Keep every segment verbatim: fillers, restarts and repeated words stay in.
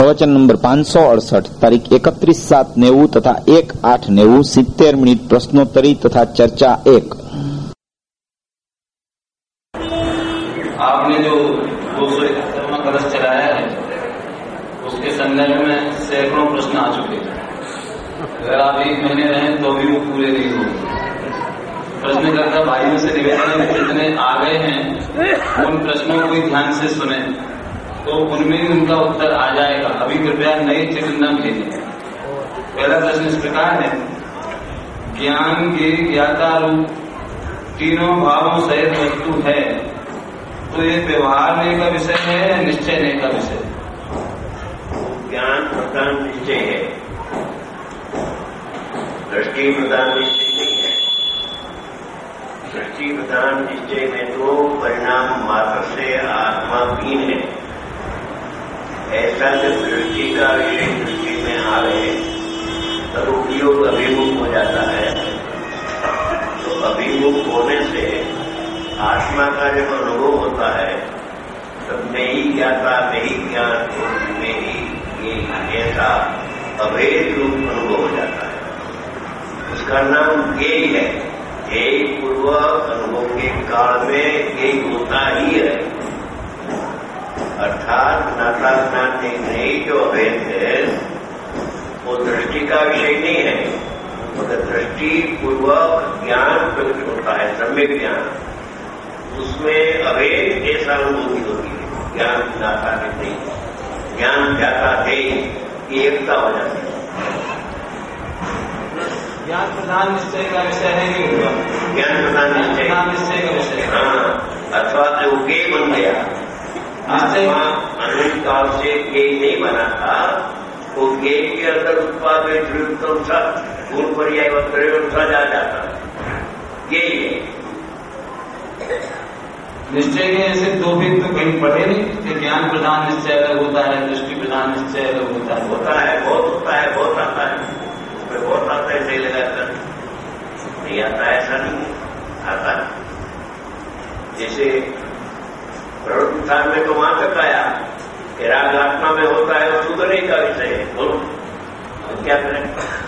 प्रवचन नंबर पांच सौ अड़सठ तारीख इकतीस सात नेवु तथा एक आठ नेवु सित्तेर मिनिट प्रश्नोत्तरी तथा चर्चा एक। आपने जो दो सौ इकहत्तरवां कलश चलाया है उसके संदर्भ में सैकड़ों प्रश्न आ चुके हैं। अगर आप एक महीने रहें तो भी वो पूरे नहीं होंगे। प्रश्नकर्ता भाइयों से निवेदन है जितने आ गए हैं उन प्रश्नों को ही ध्यान से सुने तो उनमें ही उनका उत्तर आ जाएगा। अभी कृपया नए चित्र न भेजें। पहला प्रश्न इस प्रकार है, ज्ञान के ज्ञाता रूप तीनों भावों सहित वस्तु है तो ये व्यवहार का विषय है या निश्चय का विषय? ज्ञान प्रधान निश्चय है, दृष्टि प्रधान निश्चय नहीं है। दृष्टि प्रधान निश्चय में तो परिणाम मात्र से आत्मा भिन्न है। ऐसा जब दृष्टि का विषय दृष्टि में आ रहे तब उपयोग अभिमुख हो जाता है। तो अभिमुख होने से आत्मा का जब अनुभव होता है तब मैं ही ज्ञाता, मैं ही ज्ञान और मैं ही ये ऐसा अभेद रूप अनुभव हो जाता है। उसका नाम ज्ञेय है। ज्ञेय पूर्वक अनुभव के काल में ज्ञेय होता ही है। अर्थात नाता ज्ञान नहीं जो अभेद है वो दृष्टि का विषय नहीं है, मगर दृष्टि पूर्वक ज्ञान प्रकट होता है, सम्यक ज्ञान। उसमें अभेद ऐसा अनुभूति होती है। ज्ञान नाता नहीं, ज्ञान जाता है, एकता हो जाती है। ज्ञान प्रधान निश्चय का विषय है नहीं हुआ? ज्ञान प्रधान निश्चय निश्चय का विषय, हाँ। अथवा तो ज्ञेय बन गया। आत्मा अनंत काल से ज्ञेय नहीं बना था, वो ज्ञेय के अंदर उत्पाद में ध्रुवत्व सा गुण पर्याय सा जा जाता है। यही निश्चय के ऐसे दो भेद तो कहीं पढ़े नहीं कि ज्ञान प्रधान निश्चय अलग होता है, दृष्टि प्रधान निश्चय अलग होता है। होता है, बहुत होता है, बहुत आता है, उसमें बहुत आता है। नहीं लगाकर नहीं आता है, ऐसा नहीं आता है। जैसे प्रवृत्ति स्थान में तो वहां तक आया कि राग आत्मा में होता है और सुधरने का विषय है। बोलो तो क्या करें?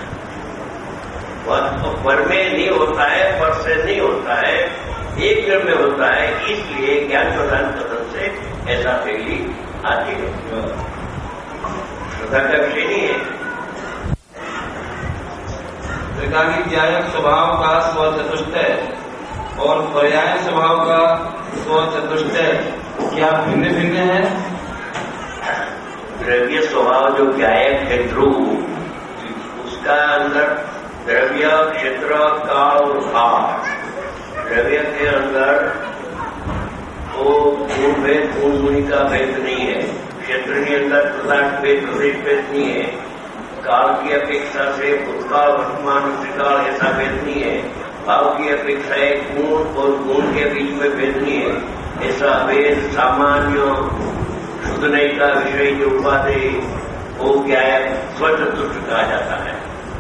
वह पर में नहीं होता है, पर से नहीं होता है, एक जन में होता है। इसलिए ज्ञान प्रदान कथन से ऐसा पहली आती है। श्रद्धा का विषय नहीं है। त्रिकाली ज्ञायक स्वभाव का स्व चतुष्टय और पर्याय स्वभाव का स्व चतुष्टय क्या भिन्न भिन्न है? द्रव्य स्वभाव जो ज्ञायक है ध्रुव, उसका अंदर द्रव्य, क्षेत्र, काल और भाव। द्रव्य के अंदर वो गुण भेद, गुण गुणी का भेद नहीं है। क्षेत्र के अंदर पदार्थ भेद, प्रदेश भेद नहीं है। काल की अपेक्षा से भूतकाल, वर्तमान, त्रिकाल ऐसा भेद नहीं है। भाव की अपेक्षा है गुण और गुण के बीच में भेद नहीं है। ऐसा भेद सामान्य शुद्ध नहीं का विषय जो उपाधि वो क्या है, स्वचतुष्ट कहा जाता है।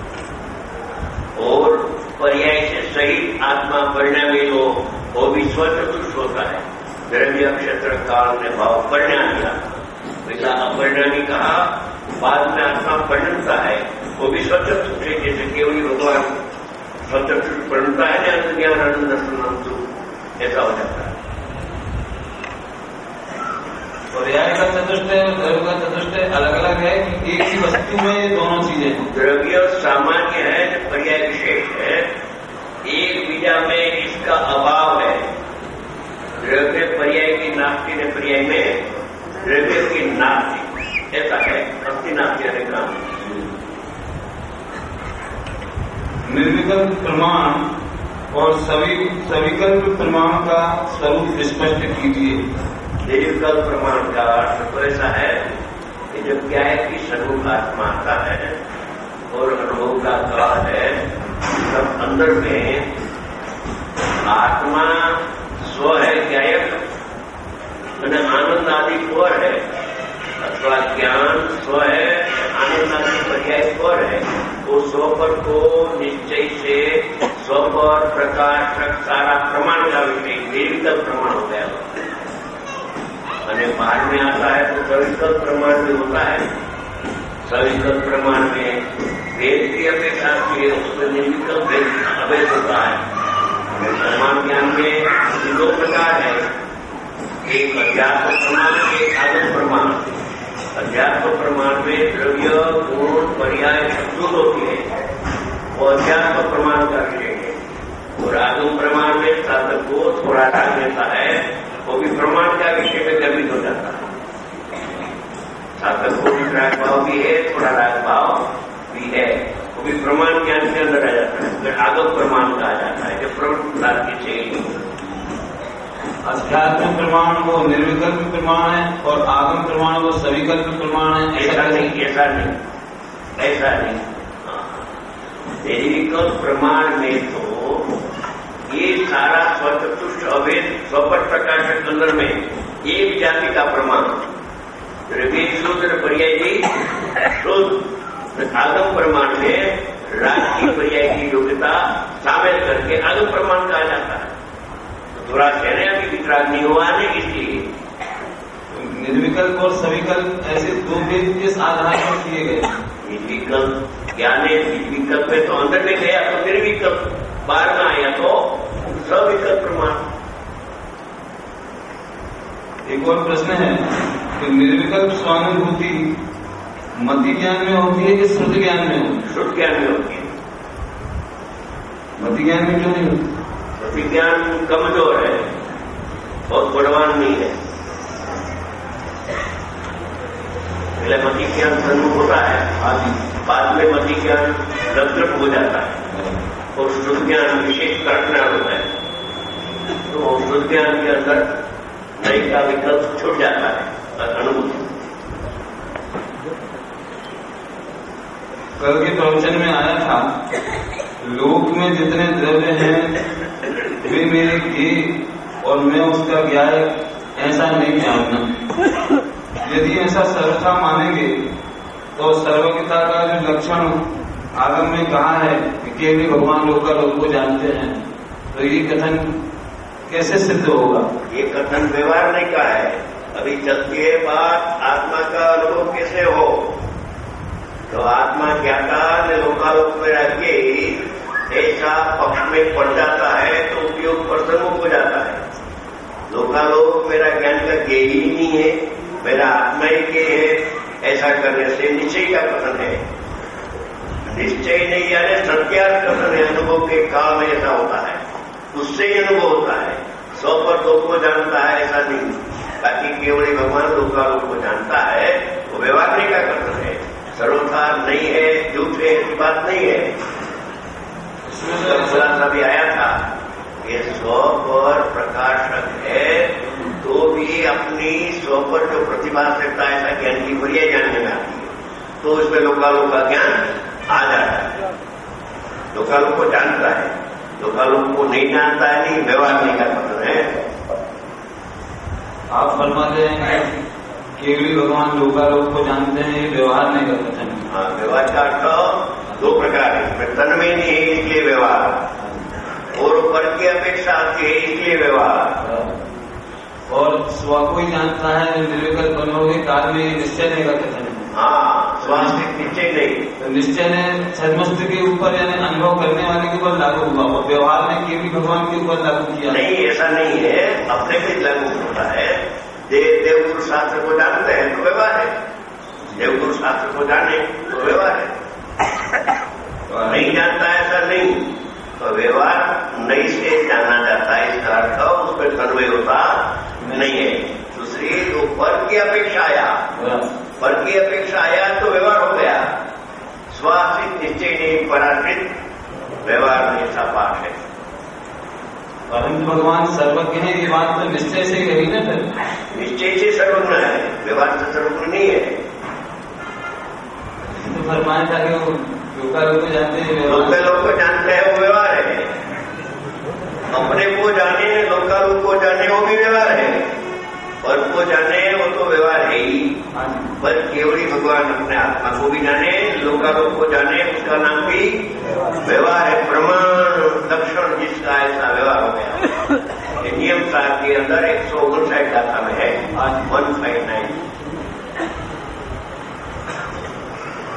और पर्याय से सहित आत्मा परिणामी हो वो भी स्वचतुष्ट होता है। द्रव्य, क्षेत्र, काल ने भाव परिणाम दिया, वैसा अपरिणामी कहा। बाद में आत्मा परिणमता है, वो भी स्वचतुष्ट है। जैसे केवल भगवान स्वचतुष्ट परिणमता है, ज्ञान ज्ञान आनंद दर्शन ऐसा हो जाता है। पर्याय का चतुष्टय और द्रव्य का चतुष्टय अलग अलग है कि एक ही वस्तु में ये दोनों चीजें? द्रव्य सामान्य है, पर्याय विशेष है। एक बीजा में इसका अभाव है। द्रव्य पर्याय की नास्ति ने पर्याय में द्रव्य की नास्ति ऐसा है। अस्थि नास्ति ने काम निर्विकल्प प्रमाण और सभी सविकल्प प्रमाण का स्वरूप स्पष्ट कीजिए। निर्विकल्प प्रमाण का अर्थ तो ऐसा है कि जब क्या है कि स्वरूप आत्मा आता है और अनुभव का काल है, तब अंदर में आत्मा स्व है, ज्ञायक मैंने आनंद आदि स्वर है, अथवा ज्ञान स्व है, आनंद आदि पर्याय स्वर है। वो स्वपर को निश्चय से स्वपर प्रकाशक सारा प्रमाण का विषय निर्विकल्प प्रमाण हो गया। और बाद में आता है तो सविकल्प प्रमाण भी होता है। सविकल्प प्रमाण में वेद की अपेक्षा से उसमें निर्विकल्प वेद अवैध होता है। प्रमाण ज्ञान में दो प्रकार है, एक अध्यात्म प्रमाण, एक आगम प्रमाण। अध्यात्म प्रमाण में द्रव्य गुण पर्याय शब्दों होती है, वो अध्यात्म प्रमाण का विषय है। और आगम प्रमाण में साधक को थोड़ा राग देता है, वो भी प्रमाण का विषय में गर्मित हो जाता है। साधक को भी राग भाव भी है, थोड़ा राग भाव भी है, वो भी प्रमाण ज्ञान के अंदर आ जाता है। फिर आगम प्रमाण कहा जाता है, जब प्रमाण की चाहिए। अध्यात्म प्रमाण वो निर्विकल्प प्रमाण है और आगम प्रमाण वो सविकल्प प्रमाण है। ऐसा नहीं, ऐसा नहीं, ऐसा नहीं। निर्विकल्प प्रमाण में तो ये सारा स्वतंत्र अवैध स्वपट प्रकाशक अंदर में एक जाति का प्रमाण, द्रव्य शूद्र पर्याय की शुद्ध। आगम प्रमाण में राग की पर्याय की योग्यता शामिल करके आगम प्रमाण कहा जाता है। थोड़ा कहने अभी वितराग नहीं हुआ नहीं, इसलिए निर्विकल्प और सविकल्प ऐसे दो भेद किस आधार पर किए गए? निर्विकल्प ज्ञान निर्विकल्प में तो अंदर में गया तो निर्विकल्प, बाहर में आया तो सविकल्प प्रमाण। एक और प्रश्न है कि निर्विकल्प स्वानुभूति मति ज्ञान में होती है कि श्रुति ज्ञान में होती है? श्रुति ज्ञान में होती है। मति ज्ञान में क्यों नहीं होती? मति ज्ञान कमजोर है, बहुत बलवान नहीं है। पहले मति ज्ञान सन्मुख होता है, बाद में मति ज्ञान लक्षण हो जाता है और श्रुति ज्ञान विशेष घटना होता है। तो श्रुति ज्ञान के अंदर नई का विकल्प छूट जाता है अनुभूति। कल के प्रवचन में आया था, लोक में जितने द्रव्य हैं वे मेरे ज्ञेय और मैं उसका ज्ञाय ऐसा नहीं जानना। यदि ऐसा सर्वथा मानेंगे तो सर्वज्ञता का जो लक्षण आगम में कहा है कि केवल भगवान लोक का लोक को जानते हैं, तो ये कथन कैसे सिद्ध होगा? ये कथन व्यवहार नहीं का है। अभी चलती है बात आत्मा का अनुभव कैसे हो, तो आत्मा ज्ञाता ने लोकालोक में रह के ऐसा पक्ष में पड़ जाता है तो उपयोग प्रसन्मुख हो जाता है। लोकालोक मेरा ज्ञान का ज्ञेय ही नहीं है, मेरा आत्मा ही के है, ऐसा करने से निश्चय का कथन है। निश्चय नहीं यानी सत्यार्थ कथन है। अनुभव के काल में ऐसा होता है, उससे ही अनुभव होता है। सौ पर लोक को जानता है ऐसा नहीं, बाकी केवल भगवान लोकालोक को जानता है, वो व्यवहार नहीं का कथन है। सर्वथा नहीं है, झूठ है, ऐसी बात नहीं है। खुलासा भी आया था, ये स्व पर प्रकाशक है तो भी अपनी स्व पर जो प्रतिभा सकता है ऐसा ज्ञान की पर्याय जानने में आती है, तो उसमें लोकालोक का ज्ञान आ जाता है। लोकालोक को जानता है, लोकालोक को नहीं जानता है, नहीं व्यवहार नहीं का मतलब है। आप फरमाते हैं केवली भगवान लोकालोक को जानते हैं, ये व्यवहार नहीं का कथन। हाँ, व्यवहार का अर्थ दो प्रकार है। तन में नहीं है इसलिए व्यवहार, और पर की अपेक्षा है इसलिए व्यवहार। और स्व को ही जानता है, निर्विकल्प बनोगे काल में निश्चय नहीं का कथन है। हाँ, स्वास्थ्य निश्चय नहीं, तो निश्चय ने सदमस्त के ऊपर यानी अनुभव करने वाले के ऊपर लागू हुआ, और व्यवहार ने केवली भगवान के ऊपर लागू किया नहीं। ऐसा नहीं है, अपने भी लागू होता है। देव देवगुरु शास्त्र को जानते हैं तो व्यवहार है, देवगुरु शास्त्र को जाने तो व्यवहार है। नहीं जानता है ऐसा नहीं, तो व्यवहार नहीं से जाना जाता है, इसका अर्थ उस पर तन्वय होता नहीं है। दूसरी तो पर की अपेक्षा आया, पर की अपेक्षा आया तो व्यवहार हो गया। स्वाश्रित निश्चय नहीं, पराश्रित व्यवहार नहीं, ऐसा पाठ है। परंतु भगवान सर्वज्ञ है, ये बात तो निश्चय से कही ना। फिर निश्चय से सर्वज्ञ है, व्यवहार से सर्वज्ञ नहीं है। तो फरमाया था कि लोकालोक को जानते हैं, लोकालोक को जानते हैं वो व्यवहार है। अपने को जाने, लोकालोक को जाने वो भी व्यवहार है, पर को जाने वो तो व्यवहार है ही। पर केवली भगवान अपने आत्मा को भी जाने, लोकालोक को जाने, उसका नाम भी व्यवहार है। प्रमाण लक्षण जिसका ऐसा व्यवहार हो गया। ये नियम सात के अंदर एक सौ उनसाठ गाथा में है, आज वन फाइव नाइन।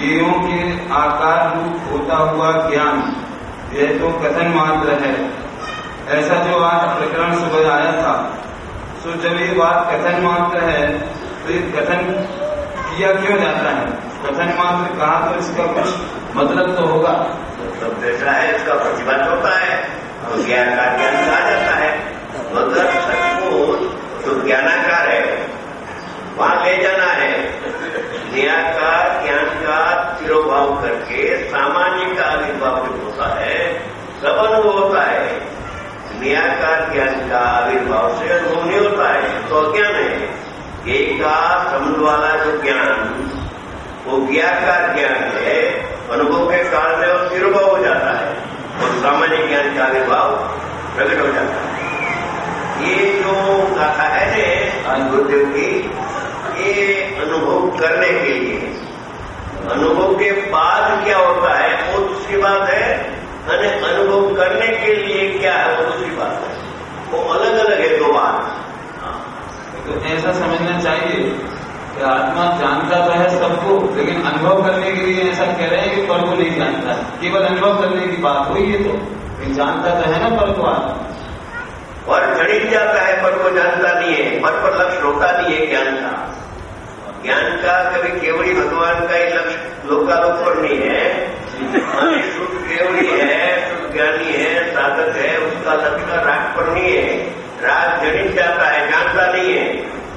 जीवों के आकार रूप होता हुआ ज्ञान यह तो कथन मात्र है, ऐसा जो आज प्रकरण सुबह आया था। तो जब ये बात कथन मात्र है तो ये कथन किया क्यों जाता है? कथन मात्र कहा तो इसका कुछ मतलब तो होगा। मतलब कैसा है, इसका प्रतिबद्ध होता है तो ज्ञान का ज्ञान कहा जाता है। मतलब सचमुच तो ज्ञानाकार है, वहां ले जाना है। निराकार ज्ञान का तिरोभाव करके सामान्य का आविर्भाव जो होता है सब अनुभव होता है। निराकार ज्ञान का आविर्भाव से अनुभव नहीं होता है तो अज्ञान है। एक का समझ वाला जो ज्ञान वो ज्ञाकार ज्ञान है, अनुभव के काल में वो तिरोभाव हो जाता है और सामान्य ज्ञान का आविर्भाव प्रकट हो जाता है। ये जो गाथा है ने गुरुदेव की, ये अनुभव करने के लिए, अनुभव के बाद क्या होता है वो दूसरी बात है, और अनुभव करने के लिए क्या है वो दूसरी बात है। वो अलग अलग है दो बात। तो ऐसा समझना चाहिए कि आत्मा जानता तो है सबको, लेकिन अनुभव करने के लिए ऐसा कह रहे हैं कि पर को नहीं जानता, केवल अनुभव करने की बात हुई है। तो जानता तो है ना पर को, और जड़ी जाता है पर को जानता नहीं है। पर पर लक्ष्य होता नहीं है ज्ञान का। ज्ञान का कभी केवली भगवान का ही लक्ष्य लोकालोक पर नहीं है। शुद्ध केवली है, शुद्ध ज्ञानी है, साधक है, उसका लक्ष्य राग पर नहीं है। राग जनित जाता है, जानता नहीं है।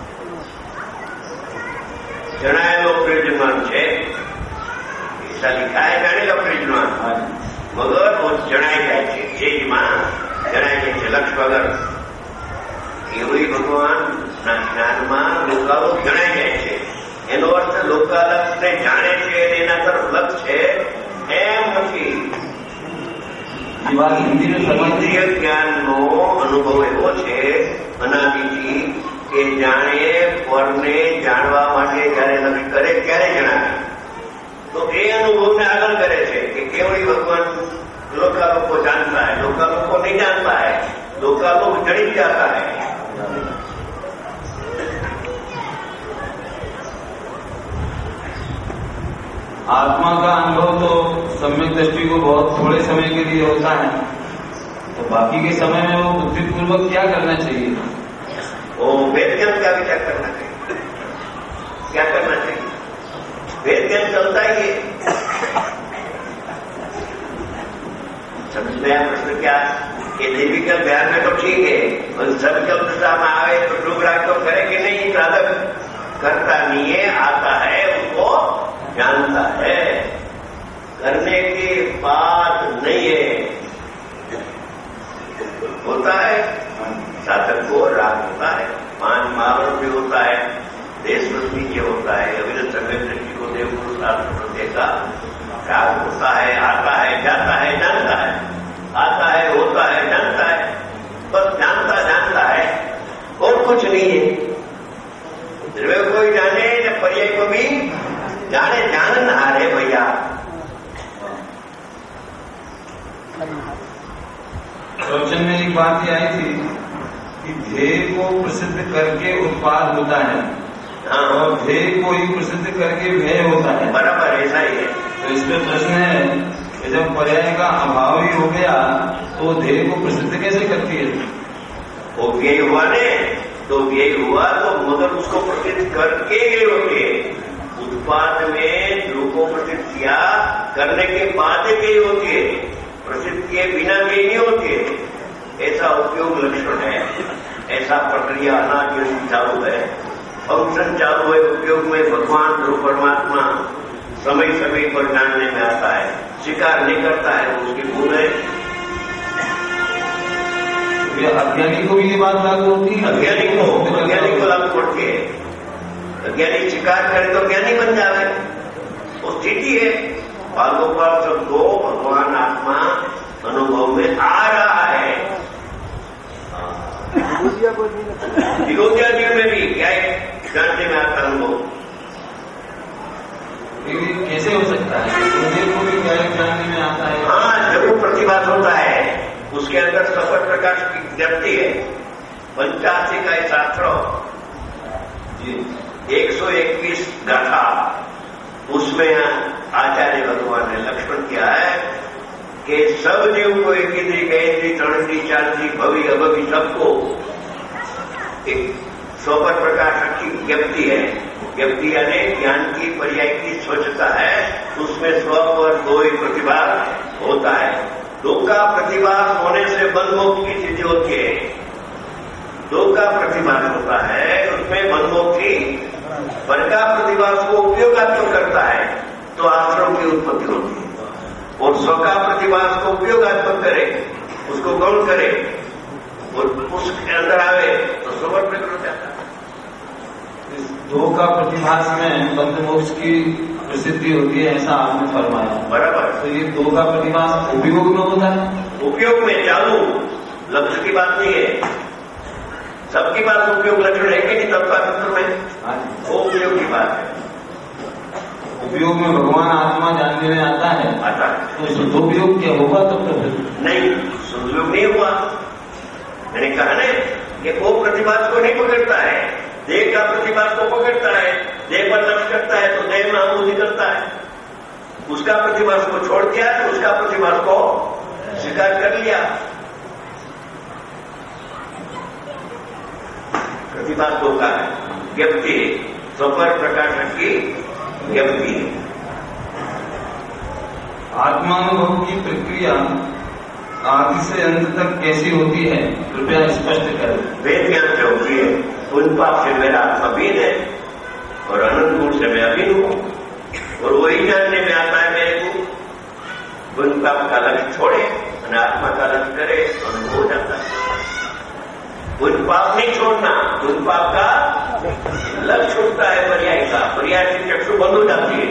जनाएलो प्रयोजन છે ऐसा लिखा है, जानेलो प्रयोजन मगर वो जनाई जाए છે ચેજમાં જણાય જાય છે લક્ષ વગર। કેવળી ભગવાનના જ્ઞાનમાં લોકાલોક જણાઈ જાય છે, એનો અર્થ લોકાલોકને જાણે છે અને એના તરફ લક્ષ છે એમ નથી। ઇન્દ્રિય જ્ઞાનનો અનુભવ એવો છે અનાદિથી કે જાણે પરને જાણવા માટે જયારે લક્ષ કરે ત્યારે જણાવે તો એ અનુભવને આગળ કરે છે કે કેવળી ભગવાન लोकालोक को जानता है, लोकालोक को नहीं जानता है, लोकालोक जड़ित जाता है। आत्मा का अनुभव तो सम्यक दृष्टि को बहुत थोड़े समय के लिए होता है, तो बाकी के समय में वो बुद्धिपूर्वक क्या करना चाहिए? वो वेद ज्ञान का विचार करना चाहिए। क्या करना चाहिए? वेद ज्ञान चलता ही है। समझ में आया प्रश्न क्या? कि देवी का ध्यान में तो ठीक है, और सब चलता में आवे तो डूबराग तो करे कि नहीं? साधक करता नहीं है, आता है, उसको जानता है, करने की बात नहीं है। होता है साधक को राग होता है, पांच महावरण भी होता है, देश नीचे होता है, अविरत समय दृष्टि को देवगुरु शास्त्र देखा राग होता है, आता है, जाता है, जानता है, आता है, होता है, जानता है, बस जानता जानता है और कुछ नहीं है। द्रव्य को ही जाने न पर्याय को भी जाने, जानन हारे भैया। प्रवचन में एक बात ये आई थी कि ध्येय को प्रसिद्ध करके उत्पाद होता है, हाँ, और ध्येय को ही प्रसिद्ध करके व्यय होता है। बराबर ऐसा ही है। तो इसमें प्रश्न है कि जब पर्याय का अभाव ही हो गया तो ध्येय को प्रसिद्ध कैसे करती है? वो व्यय हुआ ने तो व्यय हुआ तो मगर उसको प्रसिद्ध करके गए होते। उत्पाद में जो को प्रसिद्ध किया करने के बाद गई होती है, प्रसिद्ध किए बिना गई नहीं होती है। ऐसा उपयोग लक्षण है, ऐसा प्रक्रिया अनाज चालू है, फंक्शन चालू है। उपयोग में भगवान जो परमात्मा समय समय पर जानने में आता है, स्वीकार नहीं करता है, उसकी भूल है। अज्ञानी को भी ये बात लागू होती है? अज्ञानी को अज्ञानी को लागू पड़ती है। अज्ञानी स्वीकार करे तो ज्ञानी बन जाए, वो स्थिति है। बालोपाल सबको भगवान आत्मा अनुभव में आ रहा है। विरोधिया जीव में भी क्या है जानने में आता अनुभव। कैसे हो सकता है? को भी क्या जानने में आता है? हाँ, जरूर प्रतिभास होता है, उसके अंदर सफल प्रकाश की व्याप्ति है। पंचासी का शास्त्र एक सौ इक्कीस गाथा, उसमें आचार्य भगवान ने लक्ष्मण किया है कि सब जीव को एक इंद्री, कई इंद्री, त्रण इंद्री, चार इंद्री, भवि अभवि सबको एक स्वपर प्रकाश की ज्ञप्ति है। ज्ञप्ति यानी ज्ञान की पर्याय की स्वच्छता है, उसमें स्व और दो ही प्रतिभास होता है। दो का प्रतिभास होने से बंधमोक्ष की स्थिति होती है। दो का प्रतिभास होता है, उसमें बंधमोक्ष की वन का प्रतिभास को उपयोगात्मक करता है तो आश्रम की उत्पत्ति होती है, और स्व का प्रतिभास को उपयोगात्मक करे, उसको गौण करे और उसके अंदर आवे तो स्ववर प्रकट हो जाता है। इस दो का प्रतिभास में बंधमोक्ष की प्रसिद्धि होती है, ऐसा आपने फरमाया। बराबर। तो ये दो का प्रतिभास उपयोग में होता है? उपयोग में चालू, लक्ष्य की बात नहीं है। सबके पास उपयोग लक्षण है कि नहीं सबका सूत्र में? वो उपयोग की बात है। उपयोग में भगवान आत्मा जानने में आता है, आता है। तो सदुपयोग क्या होगा तब तो फिर नहीं, सदुपयोग नहीं हुआ। मैंने कहा ना कि वो प्रतिभास को नहीं पकड़ता है, देह का प्रतिभास को पकड़ता है, देह पर लक्ष्य करता है तो देह में आमूदी करता है। उसका प्रतिभास को छोड़ दिया तो उसका प्रतिभास को स्वीकार कर लिया। प्रतिभास दो का है, व्यक्ति स्वपर प्रकाशन की व्यक्ति। आत्मानुभव की प्रक्रिया आदि से अंत तक कैसी होती है, कृपया स्पष्ट करें। वेद ज्ञान से होती है। पुण्य पाप से मेरा आत्मा भिन्न है और अनंत गुण से मैं अभिन्न हूं, और वही जानने में आता है मेरे को। पुण्य पाप का लक्ष्य छोड़े और आत्मा का लक्ष्य करे तो अनुभव हो जाता है। पुण्य पाप नहीं छोड़ना, पुण्य पाप का लक्ष्य छूटता है, पर्याय का, पर्याय की चक्षु बंद हो जाती है।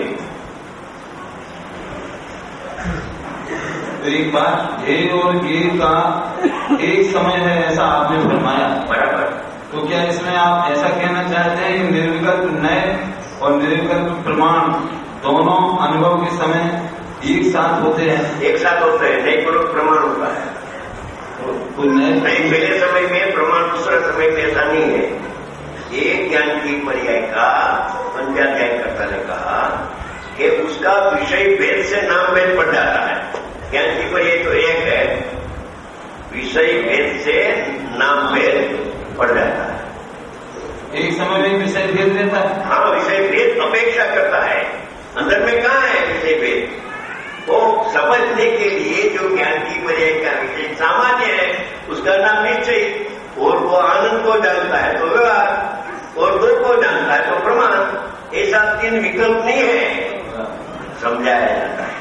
तो एक बात, ध्येय और ज्ञेय का एक समय है ऐसा आपने फरमाया। बराबर। तो क्या इसमें आप ऐसा कहना चाहते हैं कि निर्विकल्प नए और निर्विकल्प प्रमाण दोनों अनुभव के समय एक साथ होते हैं? एक साथ होते हैं, नहीं पूर्वक प्रमाण होता है। तो नए नहीं, पहले समय में प्रमाण, दूसरा समय में ऐसा नहीं है। एक ज्ञान की पर्याय का पंचाध्याय कर्ता ने कहा कि उसका विषय भेद से नाम भेद पड़ जाता है। ज्ञान की पर्याय तो एक है, विषय भेद से नाम भेद पड़ जाता है। एक समय में विषय भेद रहता है? हाँ, विषय भेद अपेक्षा करता है। अंदर में कहाँ है विषय भेद? वो समझने के लिए जो ज्ञान की पर्याय का विषय सामान्य है उसका नाम निश्चय, और वो आनंद को जानता है तो व्यवहार, और दो को जानता है तो प्रमाण। ऐसा तीन विकल्प नहीं है, समझाया जाता है।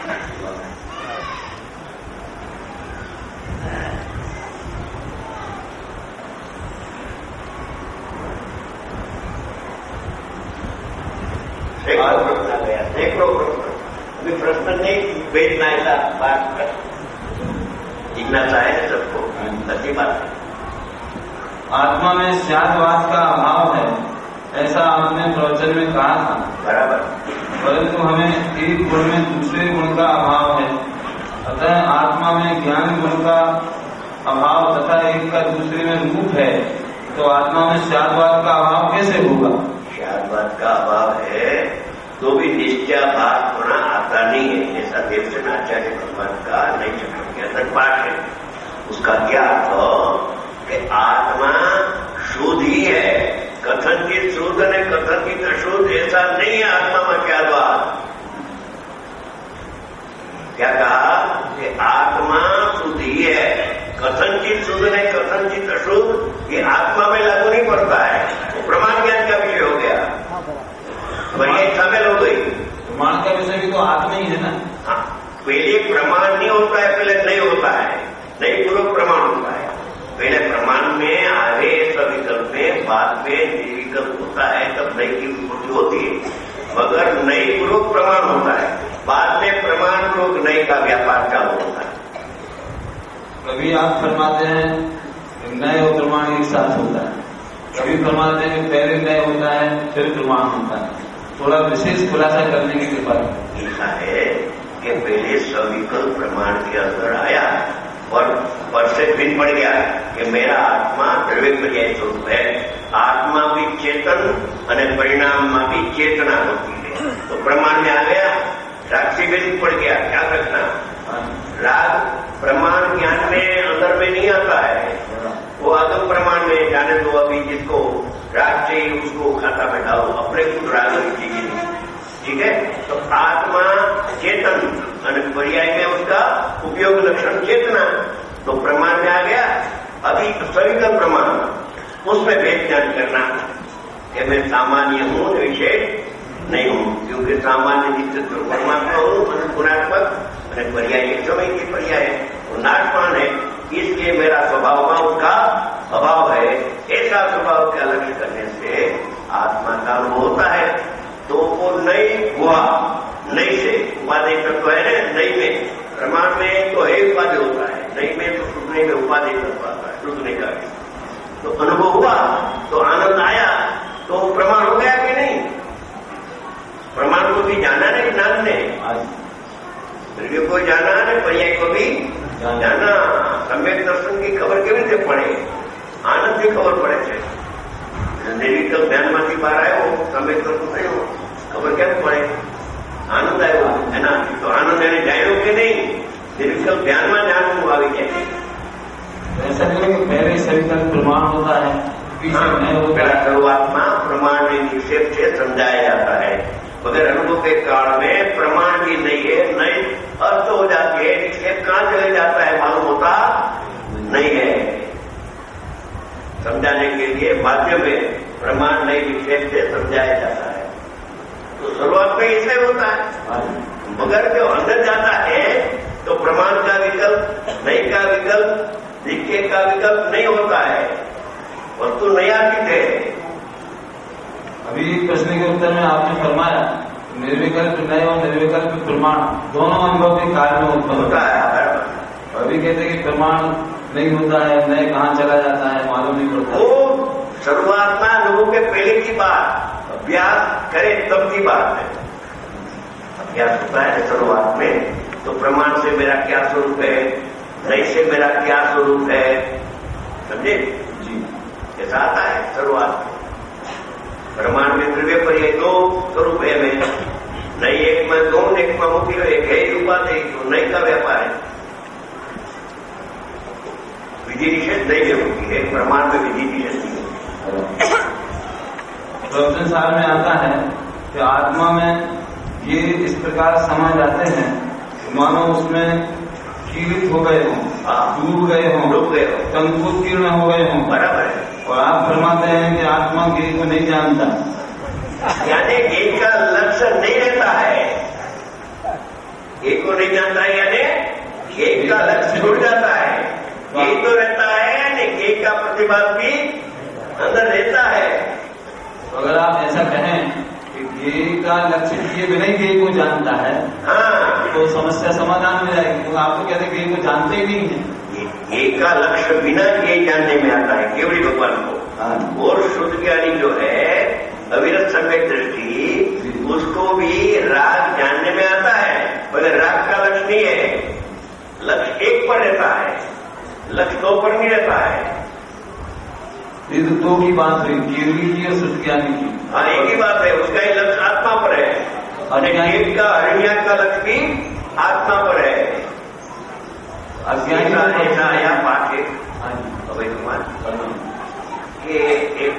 सैकड़ों प्रश्न आ गया, सैकड़ों प्रश्न। अभी प्रश्न नहीं भेजना, ऐसा बात जिज्ञासा है सबको, सच्ची बात है। आत्मा में स्यादवाद का अभाव है ऐसा आपने प्रवचन में कहा था। बराबर। परंतु हमें एक गुण में दूसरे गुण का अभाव है, अतः आत्मा में ज्ञान गुण का अभाव तथा एक का दूसरे में रूप है, तो आत्मा में स्यादवाद का अभाव कैसे होगा? स्यादवाद का अभाव है तो भी निश्चयाभास होना आता नहीं है, ऐसा देवसेन आचार्य भगवान का नहीं चक्र के अंदर पाठ है। उसका क्या अर्थ कि आत्मा शुद्ध ही है, कथनचित शुद्ध ने कथनचित अशुद्ध ऐसा नहीं है। आत्मा में स्यादवाद क्या कहा कि आत्मा शुद्ध ही है, कथनचित शुद्ध ने कथनचित अशुद्ध, ये आत्मा में लागू नहीं पड़ता है। वो प्रमाण ज्ञान का विषय हो गया, पर्याय शामिल हो गई। प्रमाण का विषय भी तो आत्मा ही है ना। हाँ, पहले प्रमाण नहीं होता है, पहले नहीं होता है, नहीं पूर्वक प्रमाण होता है। पहले प्रमाण में आगे सविकल्प में, बाद में निर्विकल्प होता है, तब नई की उत्पत्ति होती है। मगर नई पूर्वक प्रमाण होता है, बाद में प्रमाण पूर्वक नई का व्यापार चालू होता है। कभी आप फरमाते हैं नए और प्रमाण एक साथ होता है, कभी फरमाते हैं पहले नए होता है फिर प्रमाण होता है। थोड़ा विशेष खुलासा करने की कृपा ऐसा है कि पहले सविकल्प प्रमाण के अंदर आया और पर से फिर पड़ गया कि मेरा आत्मा द्रव्य पर्याय स्वरूप है। आत्मा भी चेतन और परिणाम में भी चेतना होती है, तो प्रमाण में आ गया साक्षी भेद पड़ गया, ख्याल रखना। राग प्रमाण ज्ञान में अंदर में नहीं आता है, वो आगम प्रमाण में जाने दो। अभी जिसको राग चाहिए उसको खाता में डालो, अपने खुद राग चाहिए नहीं, ठीक है। तो आत्मा चेतन और पर्याय में उसका उपयोग लक्षण चेतना, तो प्रमाण में आ गया। अभी सविकल प्रमाण, उसमें भेद ज्ञान करना कि मैं सामान्य हूं, विशेष नहीं हूं, क्योंकि सामान्य नित्य परमात्मा हूं, गुणात्मक और पर्याय एक समय की पर्याय वो नाशवान है, इसलिए मेरा स्वभाव में उसका अभाव है। ऐसा स्वभाव का लक्ष्य करने से आत्मा का अनुभव होता है। तो वो नई हुआ, नई से उपाधि तत्व है ना, नई में प्रमाण में तो है उपाधि होता है, नई में तो सुनने में उपाधि तत्व आता है, सुनने का। तो अनुभव हुआ तो आनंद आया, तो प्रमाण हो गया कि नहीं? प्रमाण को भी जाना नहीं ज्ञान ने, द्रव्य को जाना है, पर्याय को भी जाना। सम्यक दर्शन की खबर केवी રીતે પડે? આનંદથી ખબર પડે છે। નિરીક્ષક ધ્યાનમાંથી બહાર આવ્યો, सम्यक દર્શન થયું, ખબર કેમ પડે? આનંદ આવ્યો એના, તો આનંદ એને જાણ્યો કે નહીં? નિરીક્ષક ધ્યાનમાં જાણવું આવી જાય। ऐसा नहीं कि पहले सविकल प्रमाण होता है, पहला शुरुआत में प्रमाण में निक्षेप से समझाया जाता है, मगर अनुभव के काल में प्रमाण भी नहीं है, नहीं अर्थ हो जाती है, निक्षेप कहां चले जाता है मालूम होता नहीं है। समझाने के लिए माध्यम में प्रमाण नहीं निक्षेप से समझाया जाता है। तो शुरुआत में ऐसे होता है, मगर जो अंदर जाता है तो प्रमाण का विकल्प, नहीं का विकल्प, निक्षेप का विकल्प नहीं होता है, वस्तु नहीं आती है। अभी प्रश्न के उत्तर में आपने फरमाया निर्विकल्प नए और निर्विकल्प प्रमाण दोनों अनुभव के काल में उत्पन्न होता है। अभी कहते हैं कि प्रमाण नहीं होता है, नए कहाँ चला जाता है मालूम नहीं पड़ता। वो शुरुआत में लोगों के पहले की बात, अभ्यास करे तब की बात है। अभ्यास होता है शुरुआत में, तो प्रमाण से मेरा क्या स्वरूप है, नई से मेरा क्या स्वरूप है, समझे जी? ऐसा आता है शुरुआत में। प्रमाण में द्रव्य पर्याय दो स्वरूप है, में नहीं एक में दो, एक में मुक्ति, एक है उपाधि, तो नई का व्यापार है। विधि निषेध नहीं होती है, प्रमाण में विधि निषेध नहीं होती। प्रवचन सार में आता है कि आत्मा में ये इस प्रकार समा जाते हैं मानो उसमें कीड़ित हो गए हों, डूब गए हों, डूब गए हों, कंकुतीर्ण हो गए हों। बराबर है। और आप फरमाते हैं कि आत्मा ज्ञेय को नहीं जानता, यानी ज्ञेय का लक्ष्य नहीं रहता है। ज्ञेय को नहीं जानता है यानी ज्ञेय का लक्ष्य छूट जाता है। ज्ञेय तो रहता है, यानी ज्ञेय का प्रतिभाग भी अंदर रहता है। तो अगर आप ऐसा कहें कि ज्ञेय का लक्ष्य किए बिना ही ज्ञेय को जानता है, हाँ, तो समस्या समाधान हो जाएगी। क्योंकि आप तो कहते हैं ज्ञेय को जानते ही नहीं है। एक का लक्ष्य बिना ये जानने में आता है केवली भगवान को। और शुद्ध ज्ञानी जो है अविरत सम्यक दृष्टि, उसको भी राग जानने में आता है, मगर राग का लक्ष्य नहीं है। लक्ष्य एक पर रहता है, लक्ष्य दो पर नहीं रहता है। ये तो दो की बात हुई, केवली की और शुद्ध ज्ञानी की। हाँ, एक ही बात है, उसका ही लक्ष्य आत्मा पर है, और एक का अरण्या का लक्ष्य भी आत्मा पर है। अज्ञानी ऐसा आया पाठ एक अभय कुमार ये एक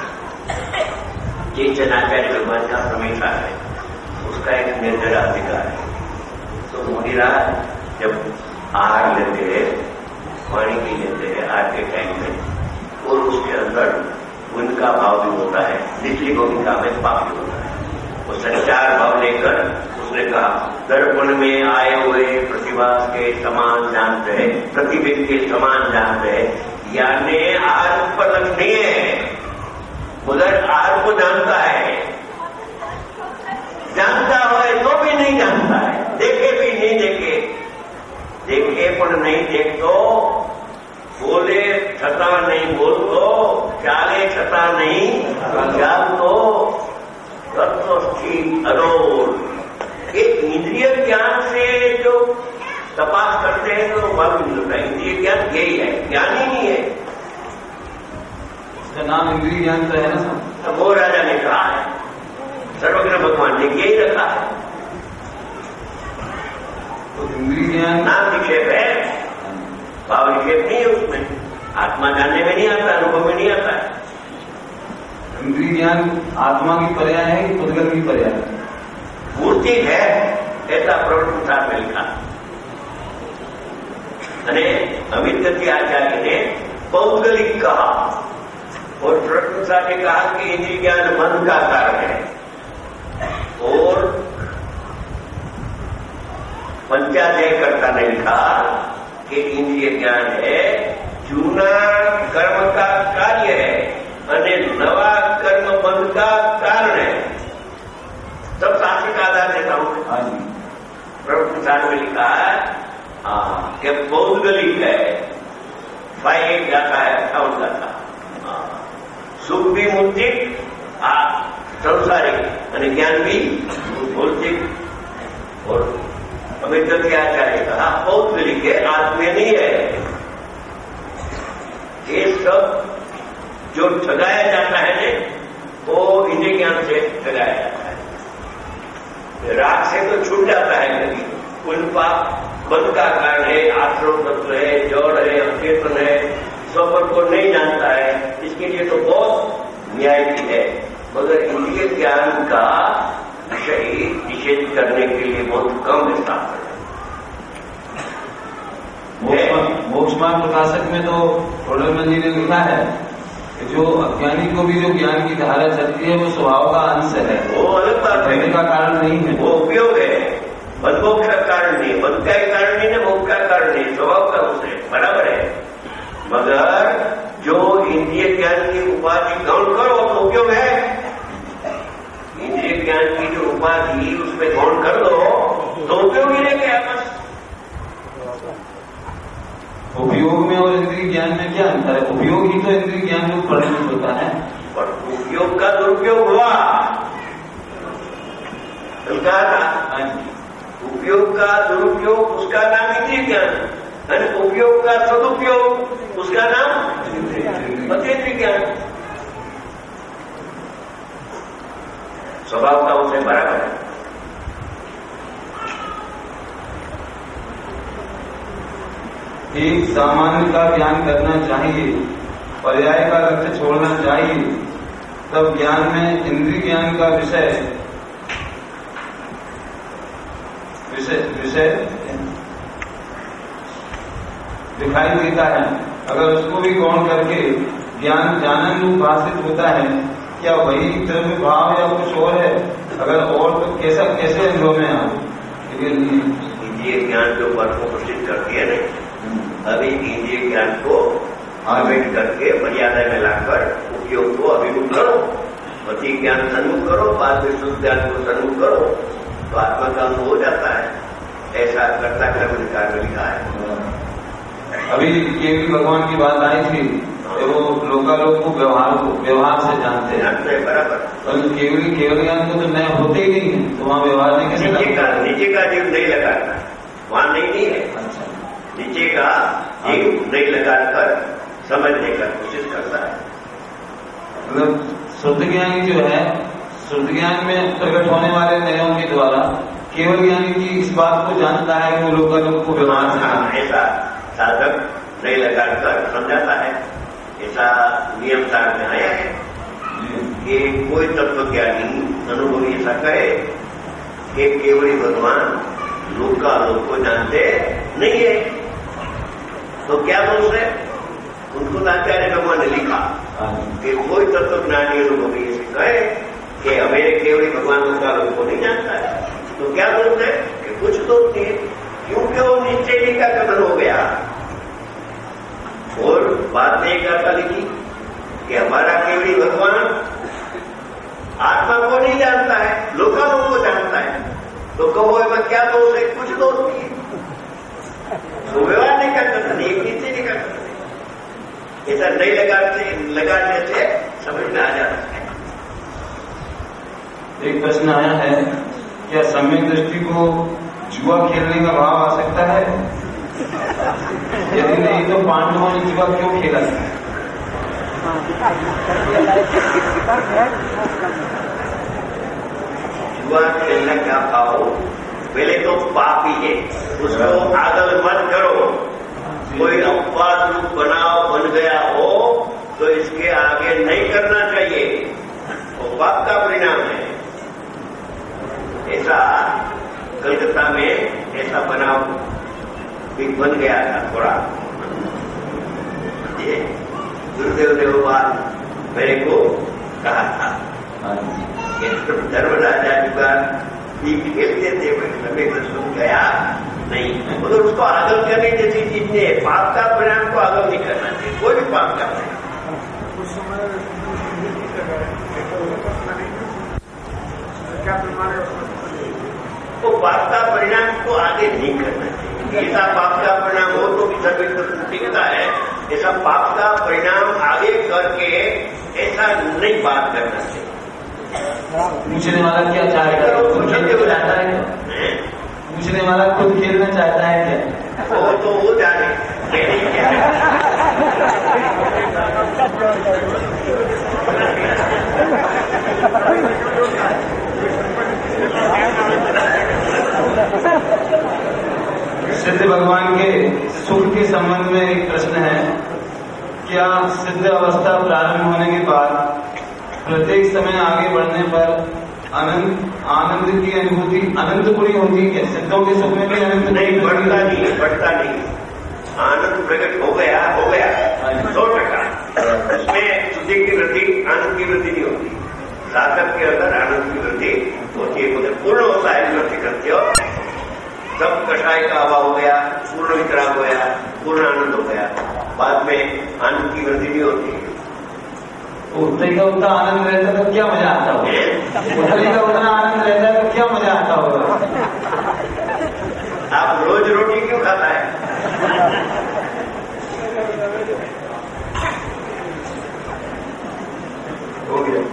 ये जनाचार्य भगवान का हमेशा है, उसका एक निर्जरा अधिकार है। तो मुनिराज जब आहार लेते हैं, पानी पी लेते हैं आहार के टाइम में, और उसके अंदर उनका भाव भी होता है, निचली भूमिका में पाप भी होता है। वो संचार भाव लेकर उसने कहा, दर्पण में आए हुए प्रतिभास के समान जानते हैं, प्रतिबिंब के समान जानते हैं, यानी आहार पर लक्ष्य नहीं है, मगर आहार को जानता है। जानता हो तो भी नहीं जानता है, देखे भी नहीं देखे, देखे पर नहीं देख तो, बोले छता नहीं बोल तो, चाले छता नहीं चाल तो, तत्वस्थित अरोल। एक इंद्रिय ज्ञान से जो तपास करते हैं तो मालूम नहीं होता इंद्रिय ज्ञान यही है, ज्ञान ही नहीं है। इसका नाम इंद्रिय ज्ञान तो है ना सब। वो राजा ने कहा है, सर्वज्ञ भगवान ने यही रखा है। इंद्रिय ज्ञान नाम विक्षेप है, भाव विक्षेप नहीं है उसमें। आत्मा जानने में नहीं आता, अनुभव में नहीं आता है। इंद्रिय ज्ञान आत्मा की पर्याय है कि पुद्गल की पर्याय है? मूर्ति है ऐसा प्रवृत्ति में लिखा। અને અમિત ગતિ આચાર્ય ने पौद्गलिक कहा और प्रवृत्ति ने कहा कि इंद्रिय ज्ञान मन का कारण है। और पंचाध्यायकर्ता ने लिखा कि इंद्रिय ज्ञान है जूना कर्म का कार्य है અને नवा कर्म बंध का कारण है। सब साथी का आधार देता हूं। प्रवृत्ति में लिखा है हाँ कि पौद्गलिक है, फाइल जाता है अच्छा हो जाता। सुख भी मुक्तिक, संसारिक और ज्ञान भी भौतिक। और अमित गति आचार्य कहा पौद्गलिक है, आत्मीय नहीं है। ये सब जो ठगाया जाता है ने वो इंद्रिय ज्ञान से ठगाया जाता है। राग से तो छूट जाता है कभी, कुल पाप बंध का कारण है, आश्रम तत्व है, जड़ है, अचेतन है, स्वपर को नहीं जानता है। इसके लिए तो बहुत न्याय भी है, मगर इंद्रिय ज्ञान का विषय निषेध करने के लिए बहुत कम विस्तार है। मोक्षमार्ग प्रकाशक में तो रोडलमल जी ने लिखा है कि जो अज्ञानी को भी जो ज्ञान की धारा चलती है वो स्वभाव का अंश है, वो अलग बात है, का कारण नहीं है, वो उपयोग है। बंध मोक्ष का कारण नहीं, बंध का कारण नहीं है, मोक्ष का कारण नहीं, स्वभाव का अंश है, बराबर है। मगर जो इंद्रिय ज्ञान की उपाधि गौण करो तो उपयोग है। इंद्रिय ज्ञान की जो उपाधि उसमें गौण कर दो तो उपयोग ही नहीं गया बस। उपयोग में और इंद्रिय ज्ञान में क्या अंतर है? उपयोग ही तो इंद्रिय ज्ञान में परिणत होता है, और उपयोग का दुरुपयोग हुआ तो कहा था। उपयोग का दुरुपयोग उसका नाम इंद्रिय ज्ञान, और उपयोग का सदुपयोग उसका नाम अतीन्द्रिय ज्ञान। स्वभाव का उसे बराबर है। एक सामान्य का ज्ञान करना चाहिए, पर्याय का लक्ष्य छोड़ना चाहिए, तब ज्ञान में इंद्रिय ज्ञान का विषय विषय विषय दिखाई देता है। अगर उसको भी गौण करके ज्ञान जानन भाषित होता है, क्या वही द्रव्य भाव या कुछ और है? अगर और तो कैसा कैसे अनुभव में आप इंद्रिय ज्ञान जो पर को प्रसिद्ध करती है ना, अभी इंद्रिय ज्ञान को आवेट करके मर्यादा में लाकर उपयोग को अभिमुख करो, मति ज्ञान सन्मुख करो, बाद में शुद्ध ज्ञान को सन्मुख करो तो आत्मा का अनुभव हो जाता है। ऐसा कर्ता कर्म विकार में लिखा है। अभी केवल भगवान की बात आई थी तो वो लोकालोक को व्यवहार को व्यवहार से जानते हैं बराबर, और केवल केवल ज्ञान को तो नया होते ही नहीं है, तो वहाँ व्यवहार नहीं कैसे? नीचे का नीचे का जीव नहीं लगाता, वहां नहीं नहीं है। अच्छा, नीचे का जीव नहीं लगाकर समझने का कोशिश करता है। मतलब शुद्ध ज्ञानी जो है, शुद्ध ज्ञान में प्रकट होने वाले नयों के द्वारा केवल ज्ञानी की इस बात को जानता है कि वो लोकालोक को व्यवहार से ऐसा साधक नहीं लगाकर समझाता है। ऐसा नियम सार में आया है कि कोई तत्व ज्ञानी अनुभवी ऐसा कहे कि केवल भगवान लोकालोक को जानते नहीं है तो क्या दोष है? उनको आचार्य भगवान ने लिखा कि कोई तत्व ज्ञानी अनुभवी ऐसे कहे कि मेरे केवल भगवान लोकालोक को नहीं जानता है तो क्या दोष है? कि कुछ दोष नहीं है, क्योंकि वो निश्चय का कथन हो गया। और बात में एक अर्थ लिखी कि हमारा केवली भगवान आत्मा को नहीं जानता है, लोकालोक को जानता है, तो कहो एवं क्या दोष है? कुछ दोष नहीं है, वो व्यवहार नहीं कर सकता, एक नीचे नहीं कर सकते। ऐसा नहीं लगाते लगाने से समझ में आ जाता है। एक प्रश्न आया है, क्या सम्यक दृष्टि को जुआ खेलने का भाव आ सकता है? यदि नहीं तो पांडवों ने जुआ क्यों खेला? जुआ खेलने का भाव पहले तो पाप ही है, उसको आगल मत करो। कोई अपवाद रूप बनाव बन गया हो तो इसके आगे नहीं करना चाहिए, वो पाप का परिणाम है। ऐसा कलकत्ता में ऐसा बनाव भी बन गया था थोड़ा। ये गुरुदेव देवपाल मेरे को कहा था कि धर्मराजा का भी खेलते थे, समय में सुन गया नहीं, मतलब उसको आगम करने जैसी चीज नहीं है। पाप का परिणाम को आगम नहीं करना चाहिए, कोई भी पाप का परिणाम। तो पाप का परिणाम को आगे नहीं करना चाहिए। ऐसा पाप का परिणाम हो तो विसर्जित टिकता है, ऐसा पाप का परिणाम आगे करके ऐसा नहीं बात करना चाहिए। पूछने वाला क्या चाहेगा? खुद खेलने को चाहता है क्या? पूछने वाला खुद खेलना चाहता है क्या? वो तो वो जाने, मैं नहीं क्या। सिद्ध भगवान के सुख के संबंध में एक प्रश्न है, क्या सिद्ध अवस्था प्रारंभ होने के बाद प्रत्येक समय आगे बढ़ने पर आनंद आनंद की अनुभूति अनंत पूरी होती है? सिद्धों के सुख में भी अनंत नहीं, बढ़ता नहीं, बढ़ता नहीं। आनंद प्रकट हो गया हो गया सौ टका, उसमें शुद्धि की वृद्धि, आनंद की वृद्धि नहीं होती। साधक के अंदर आनंद की वृद्धि होती है, मतलब पूर्ण होता है वृद्धि करते हो। सब कषाय का अभाव हो गया, पूर्ण वितराग हो गया, पूर्ण आनंद हो गया, बाद में आनंद की वृद्धि नहीं होती है। उतने का उतना आनंद रहता है तो क्या मजा आता होगा? उतने का उतना आनंद रहता है तो क्या मजा आता होगा? आप रोज रोटी क्यों खाता है? हो गया।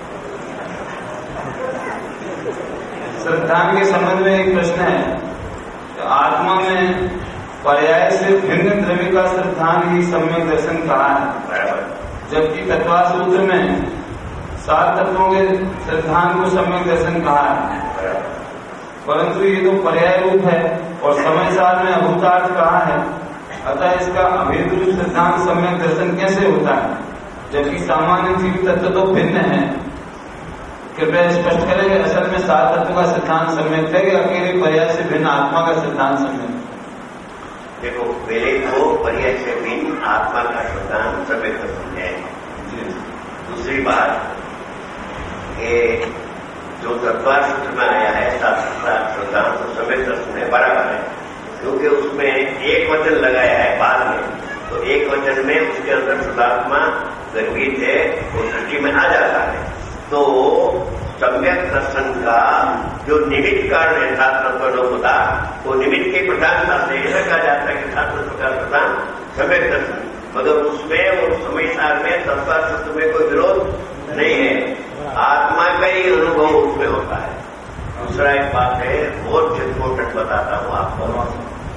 श्रद्धान के संबंध में एक प्रश्न है, तो आत्मा में पर्याय से भिन्न द्रव्य का श्रद्धान ही सम्यक दर्शन कहा है, जबकि तत्वार सूत्र में सात तत्वों के श्रद्धान को सम्यक दर्शन कहा है। परंतु ये तो पर्याय रूप है और समय साल में अभूतार्थ कहा है, अतः इसका अभेद रूप श्रद्धान सम्यक दर्शन कैसे होता है, जबकि सामान्य जीव तत्व तो भिन्न है? कृपया स्पष्ट करेंगे, असल में सात तत्व का सिद्धांत सम्यक है कि अकेले पर्याय से भिन्न आत्मा का सिद्धांत सम्यक? देखो, पहले तो पर्याय से भिन्न आत्मा का सिद्धांत सम्यक दर्शन है। दूसरी बात, ये जो तत्वार सूत्र में आया है शास्त्र सिद्धांत तो सम्यक दर्शन है, बराबर है, क्योंकि उसमें एक वचन लगाया है बाद में, तो एक वचन में उसके अंदर शुद्धात्मा गर्भित है, वो सृष्टि में आ जाता है। तो सम्यक दर्शन का जो निमित्त कारण है सात तत्व होता, वो निमित्त के प्रधानता से ऐसा कहा जाता है कि सात तत्व का प्रधान सम्यक दर्शन, मगर उसमें और समय साल में तत्वार तत्व में कोई विरोध नहीं है, आत्मा का ही अनुभव उसमें होता है। दूसरा एक बात है, बहुत इम्पोर्टेंट बताता हूं आपको,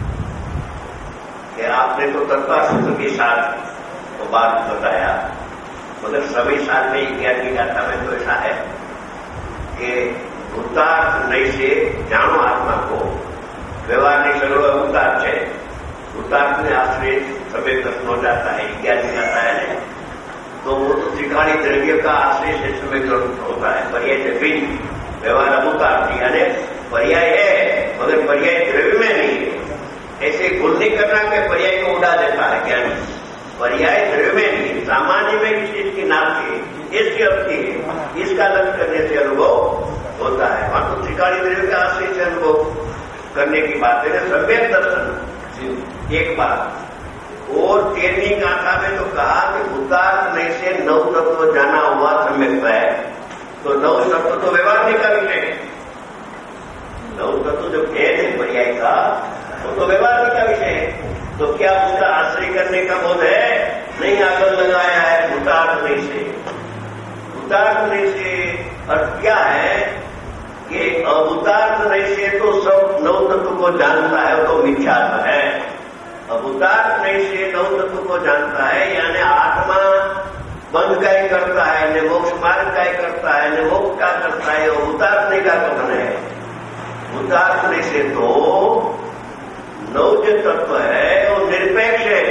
कि आपने तो तत्वार तत्व के साथ तो बात बताया, मगर सभी साल में ज्ञान की गाथा में तो ऐसा है कि भूतार्थ नहीं से जानो आत्मा को, व्यवहार नहीं सगड़ो भूतार्थ है, भूतार्थ में आश्रय सभी दर्शन हो जाता है, ज्ञान की गाथा है, तो वो तो त्रिकाणी द्रव्य का आश्रय से सभी दर्शन होता है। पर्याय से भिन्न व्यवहार अभूतार्थ यानी पर्याय है, मगर पर्याय द्रव्य में नहीं है। ऐसे भूल नहीं करना कि पर्याय को उड़ा देता है ज्ञानी, पर्याय द्रव्य में नहीं, सामान्य में किसी चीज की नाम है, इसकी अवधि है, इसका अलग करने से अनुभव होता है। वहां तो त्रिकाणी द्रव्य का आश्रय से अनुभव करने की बात है। सम्यक दर्शन एक बात, और तेरहवीं गाथा में तो कहा कि भूतार्थ में से नौ तत्व जाना हुआ सम्यक है, तो नौ तत्व तो व्यवहार का विषय है, नौ तत्व जो भेद है पर्याय का वो तो व्यवहार का विषय है, तो क्या उसका आश्रय करने का बोध है? नहीं, आगल लगाया है भूतार्थ नहीं से। भूतार्थ नहीं से अर्थ क्या है कि अभूतार्थ नहीं से तो सब नौ तत्व को जानता है, तो मिथ्यात्व है। अभूतार्थ नहीं से नौ तत्व को जानता है, यानी आत्मा बंध का ही करता है, न मोक्ष मार्ग का ही करता है, न मोक्ष का करता है, अभूतार्थ नहीं का कथन है। उतारने से तो नौ जो तत्व है वो निरपेक्ष है।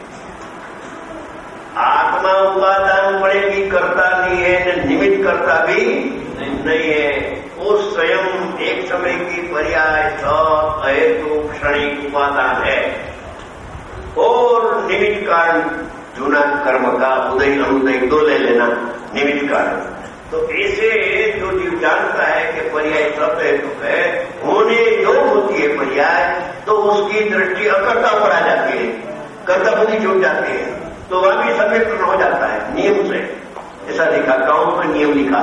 आत्मा उपादान पड़ेगी, करता नहीं है, निमित्त करता भी नहीं है। वो स्वयं एक समय की पर्याय अहेतु क्षणिक उपादान है और निमित्त कारण जूना कर्म का उदय अनुदय दो ले लेना निमित्त कारण। तो ऐसे जो जीव जानता है कि पर्याय सब हेतु है, होने जो होती है पर्याय, तो उसकी दृष्टि अकर्ता पर आ जाती है, कर्ता बुद्धि छूट जाती है, तो वह भी सम्यक हो जाता है नियम से। ऐसा लिखा काउंट में नियम लिखा।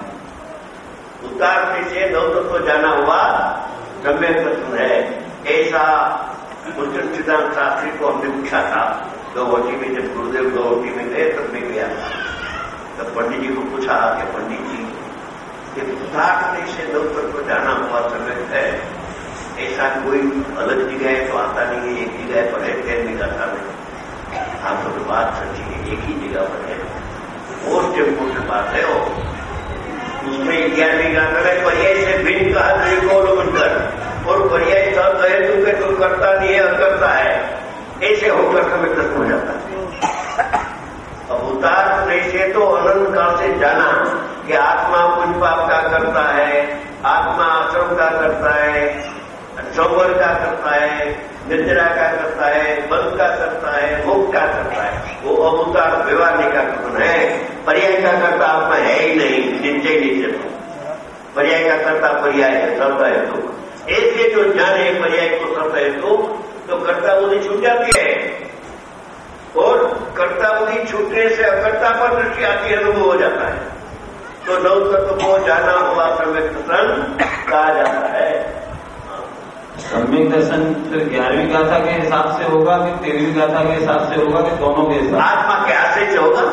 उतारने से नौ तत्व तो जाना हुआ सम्यक तत्व है। ऐसा मुस्लिम सिद्धांत शास्त्री को हमने पूछा था गौवटी में, जब गुरुदेव गौवटी में गए तब मैं गया था। तब पंडित जी को पूछा कि पंडित जी ये उतारने से नौ तत्व तो जाना हुआ सम्यक है, ऐसा कोई अलग जगह है तो आता नहीं है, एक जगह पर है, कहने का था नहीं। आप तो बात सच्ची है, एक ही जगह पर है, मोस्ट इम्पोर्टेंट बात है वो। उसमें ग्यारहवीं गाथा में पर्याय से भिन्न कहा त्रिकोलोकन कर, और पर्याय सब कहे तो के तो करता नहीं है, अकर्ता है, ऐसे होकर समय तक हो जाता है। अब उतारने से तो अनंत काल से जाना कि आत्मा पुण्य पाप का करता है, आत्मा आश्रम का करता है, सौवर का करता है, निद्रा का करता है, बल का करता है, मुक्त का करता है, वो अवतार व्यवहार का कथन है। पर्याय का करता आत्मा है ही नहीं, निश्चय नीचे तो पर्याय का करता पर्याय है, सब है तो ऐसे जो जाने पर्याय को सब है तो, तो कर्ता बुद्धि छूट जाती है, और कर्ता बुद्धि छूटने से अकर्ता पर दृष्टि आती अनुभव हो जाता है। तो नौ तत्व को जाना हुआ सम्यक दर्शन कहा जाता है। सम्यक दर्शन फिर ग्यारहवीं गाथा के हिसाब से होगा कि तेरहवीं गाथा के हिसाब से होगा कि दोनों के हिसाब? आत्मा के आश्रय से होगा।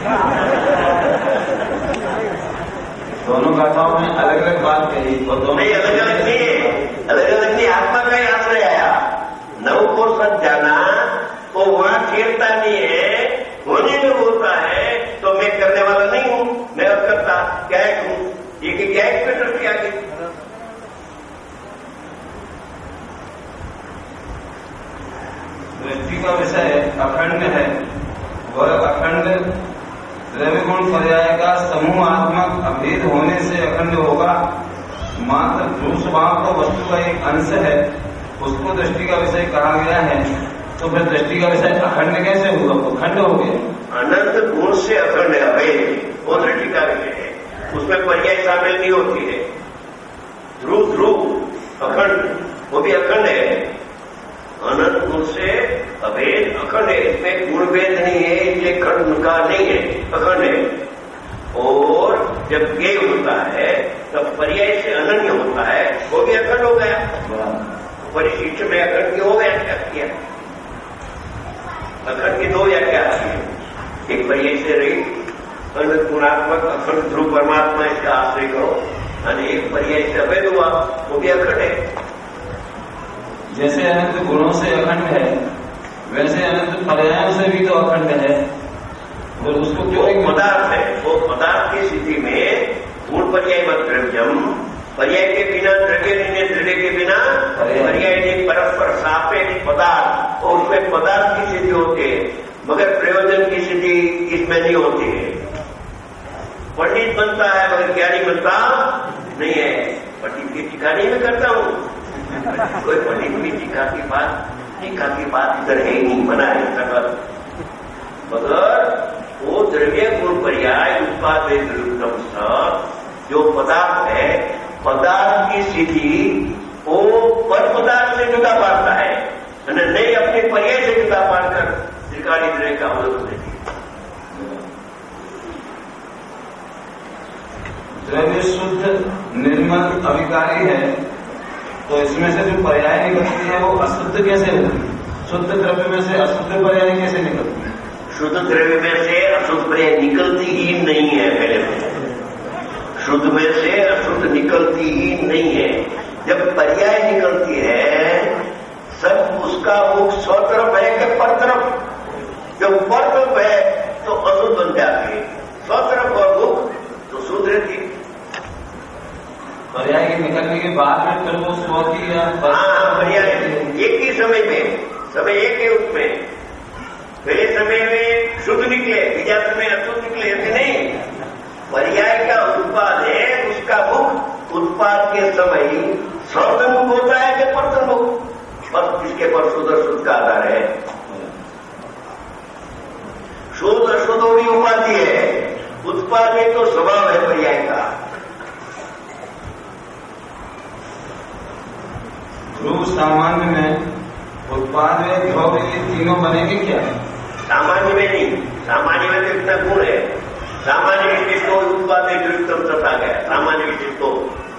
दोनों गाथाओं में अलग अलग बात कही और दोनों नहीं, अलग अलग नहीं है, अलग अलग नहीं, आत्मा का ही आश्रय आया। नव को सच जाना तो वहां ठेरता नहीं है, होने में होता है, तो मैं करने वाला नहीं हूं, मैं अब करता क्या हूं, ये क्या पे दृष्टि आ गई। दृष्टि का विषय अखंड है, वह अखंड द्रव्य गुण पर्याय का समूह आत्मक अभेद होने से अखंड होगा। मात्र ध्रुव स्वभाव तो वस्तु का एक अंश है, उसको दृष्टि का विषय कहा गया है, तो फिर दृष्टि का विषय अखंड कैसे होगा? वो खंड हो गया। अनंत गुण से अखंड अभेद वो दृष्टि का विषय है, उसमें पर्याय शामिल नहीं होती है। ध्रुव ध्रुव अखंड, वो भी अखंड है। अनंत गुण से अभेद अखंड है, इसमें गुण भेद नहीं है, इसलिए खंड का नहीं है, अखंड है। और जब ये होता है तब पर्याय से अनन्य होता है, वो भी अखंड हो गया। परिशिष्ट में अखंड की हो व्याख्या किया, अखंड की दो व्याख्या की, एक पर्याय से रही अनंत गुणात्मक अखंड ध्रुव परमात्मा, इसका आश्रय करो, और एक पर्याय से अभेद हुआ, वो भी अखंड है। जैसे अनंत गुणों से अखंड है, वैसे अनंत पर्यायों से भी तो अखंड है, और उसको क्यों एक पदार्थ है, वो पदार्थ की स्थिति में गुण पर्याय मत द्रव्यम, पर्याय के बिना द्रव्य नहीं, द्रव्य के बिना पर्याय नहीं, परस्पर सापेक्ष पदार्थ, और उसमें पदार्थ की स्थिति होती है, मगर प्रयोजन की स्थिति इसमें नहीं होती है। पंडित बनता है मगर ज्ञानी बनता नहीं है। पंडित की टीका नहीं मैं करता हूं, कोई पंडित भी टीका की बात टीका की बात इधर है ही नहीं, बना है सकल, मगर वो द्रव्य गुण पर्याय उत्पाद जो पदार्थ है, पदार्थ की स्थिति वो पर पदार्थ से जुदा पाड़ता है, नहीं अपने पर्याय से जुदा पाड़कर त्रिकाली द्रव्य का अवलोकन देती है। द्रव्य शुद्ध निर्मल अविकारी है, तो इसमें से जो पर्याय निकलती है वो अशुद्ध कैसे होगी? शुद्ध द्रव्य में से अशुद्ध पर्याय कैसे निकलती है? शुद्ध द्रव्य में से अशुद्ध पर्याय निकलती ही नहीं है। पहले में शुद्ध में से अशुद्ध निकलती ही नहीं है। जब पर्याय निकलती है सब उसका मुख स्वतरफ है कि परतरफ? जब परतरफ है तो अशुद्ध बन जाती है, स्वतरफ और मुख तो शुद्ध रहती। पर्याय के निकलने के बाद में फिर वो स्व की या हाँ पर्याय एक ही समय में, समय एक है उसमें। पहले समय में शुद्ध निकले, बीजा समय अशुद्ध निकले, ऐसे नहीं। पर्याय का उत्पाद है, उसका मुख उत्पाद के समय सर्वमुख होता है कि परसमुख, बस इसके पर शुद्ध अशुद्ध का आधार है। शुद्ध अशुद्ध भी उपाधि है, उत्पाद है तो स्वभाव है पर्याय का। ध्रुव सामान्य में उत्पाद में ध्रुव ये तीनों बनेंगे क्या? सामान्य में नहीं, सामान्य में तो इतना गुण है। सामान्य विशेष को उत्पाद में दृष्टम तथा गया, सामान्य विशेष को।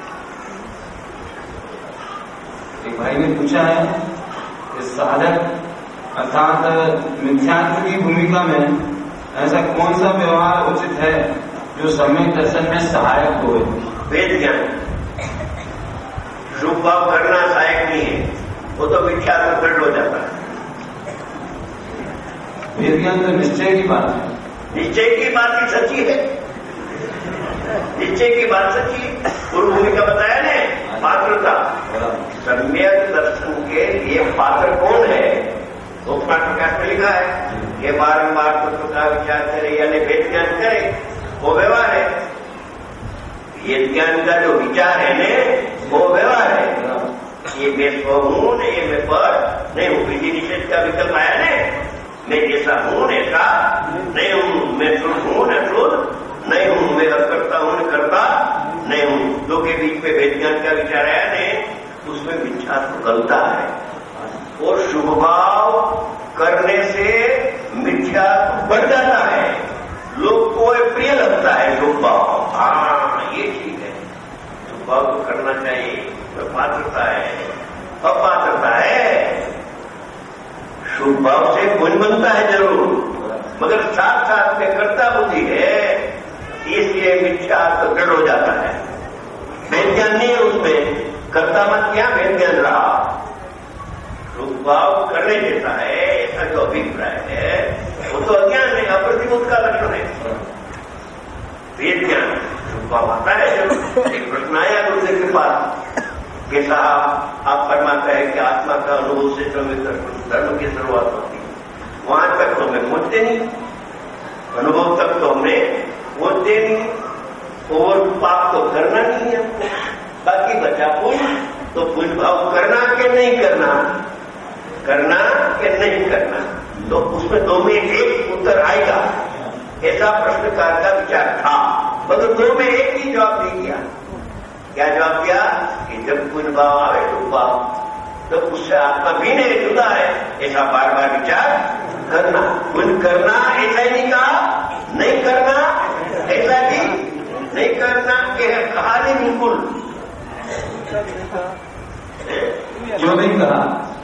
एक भाई ने पूछा है कि साधक अर्थात मिथ्यात्व की भूमिका में ऐसा कौन सा व्यवहार उचित है जो सम्यक दर्शन में सहायक हो? वेद ज्ञान। शुभ भाव करना सहायक नहीं है, वो तो मिथ्या से दृढ़ हो जाता है। वेद ज्ञान तो निश्चय की बात है, निश्चय की बात ही सच्ची है, निश्चय की बात सच्ची है। पूर्व भूमिका बताया ने पात्रता, सम्यक दर्शन के लिए पात्र कौन है वो प्रकाश में लिखा है कि बारंबार तत्व का विचार करे यानी वेद ज्ञान करे, वो व्यवहार है। ये ज्ञान का जो विचार है ने वो व्यवहार है। ये मैं स्व हूं न, ये मैं पर नहीं हूं। विधि निषेध का विकल्प आया ने, मैं जैसा हूं ऐसा नहीं हूं, मैं शुद्ध हूं न शुद्ध नहीं हूं, मैं करता हूं न करता नहीं हूं। दो के बीच में वेद ज्ञान का विचार आया ने, उसमें विचार गलता है। और शुभ भाव करने से मिथ्या बढ़ जाता है, लोग को प्रिय लगता है शुभ भाव। हाँ ये ठीक है, शुभ भाव तो करना चाहिए, तो पात्रता है, अपात्रता है। शुभ भाव से गुण बनता है जरूर, मगर साथ साथ में कर्ता बुद्धि है, इसलिए मिथ्या तो दृढ़ हो जाता है। वेद ज्ञान नहीं है उसमें, कर्ता मत क्या वेद ज्ञान रहा। शुभ भाव करने जैसा है ऐसा जो अभिप्राय है वो तो अज्ञान है, अप्रतिबोध का लक्षण है। वेद ज्ञान शुभ भाव आता है जब एक प्रश्न आया दूसरे के पास कि साहब आप फरमाते हैं कि आत्मा का अनुभव से धर्म की शुरुआत होती है, वहां तक तो हमें पहुंचते नहीं, अनुभव तक तो हमने पहुंचते नहीं। और पाप तो करना नहीं है हमको, बाकी बचा पुण्य, तो पुण्य भाव करना कि नहीं करना, करना कि नहीं करना, तो उसमें दो में एक उत्तर आएगा। ऐसा प्रश्नकार का विचार था, मगर दो में एक ही जवाब नहीं दिया। क्या जवाब दिया कि जब पुण्य भाव आवे शुभ भाव, तो उससे आत्मा भी नहीं जुदा है, ऐसा बार बार विचार करना। पुण्य करना ऐसा ही नहीं कहा, नहीं करना ऐसा भी नहीं करना, कहा नहीं बिल्कुल जो नहीं कहा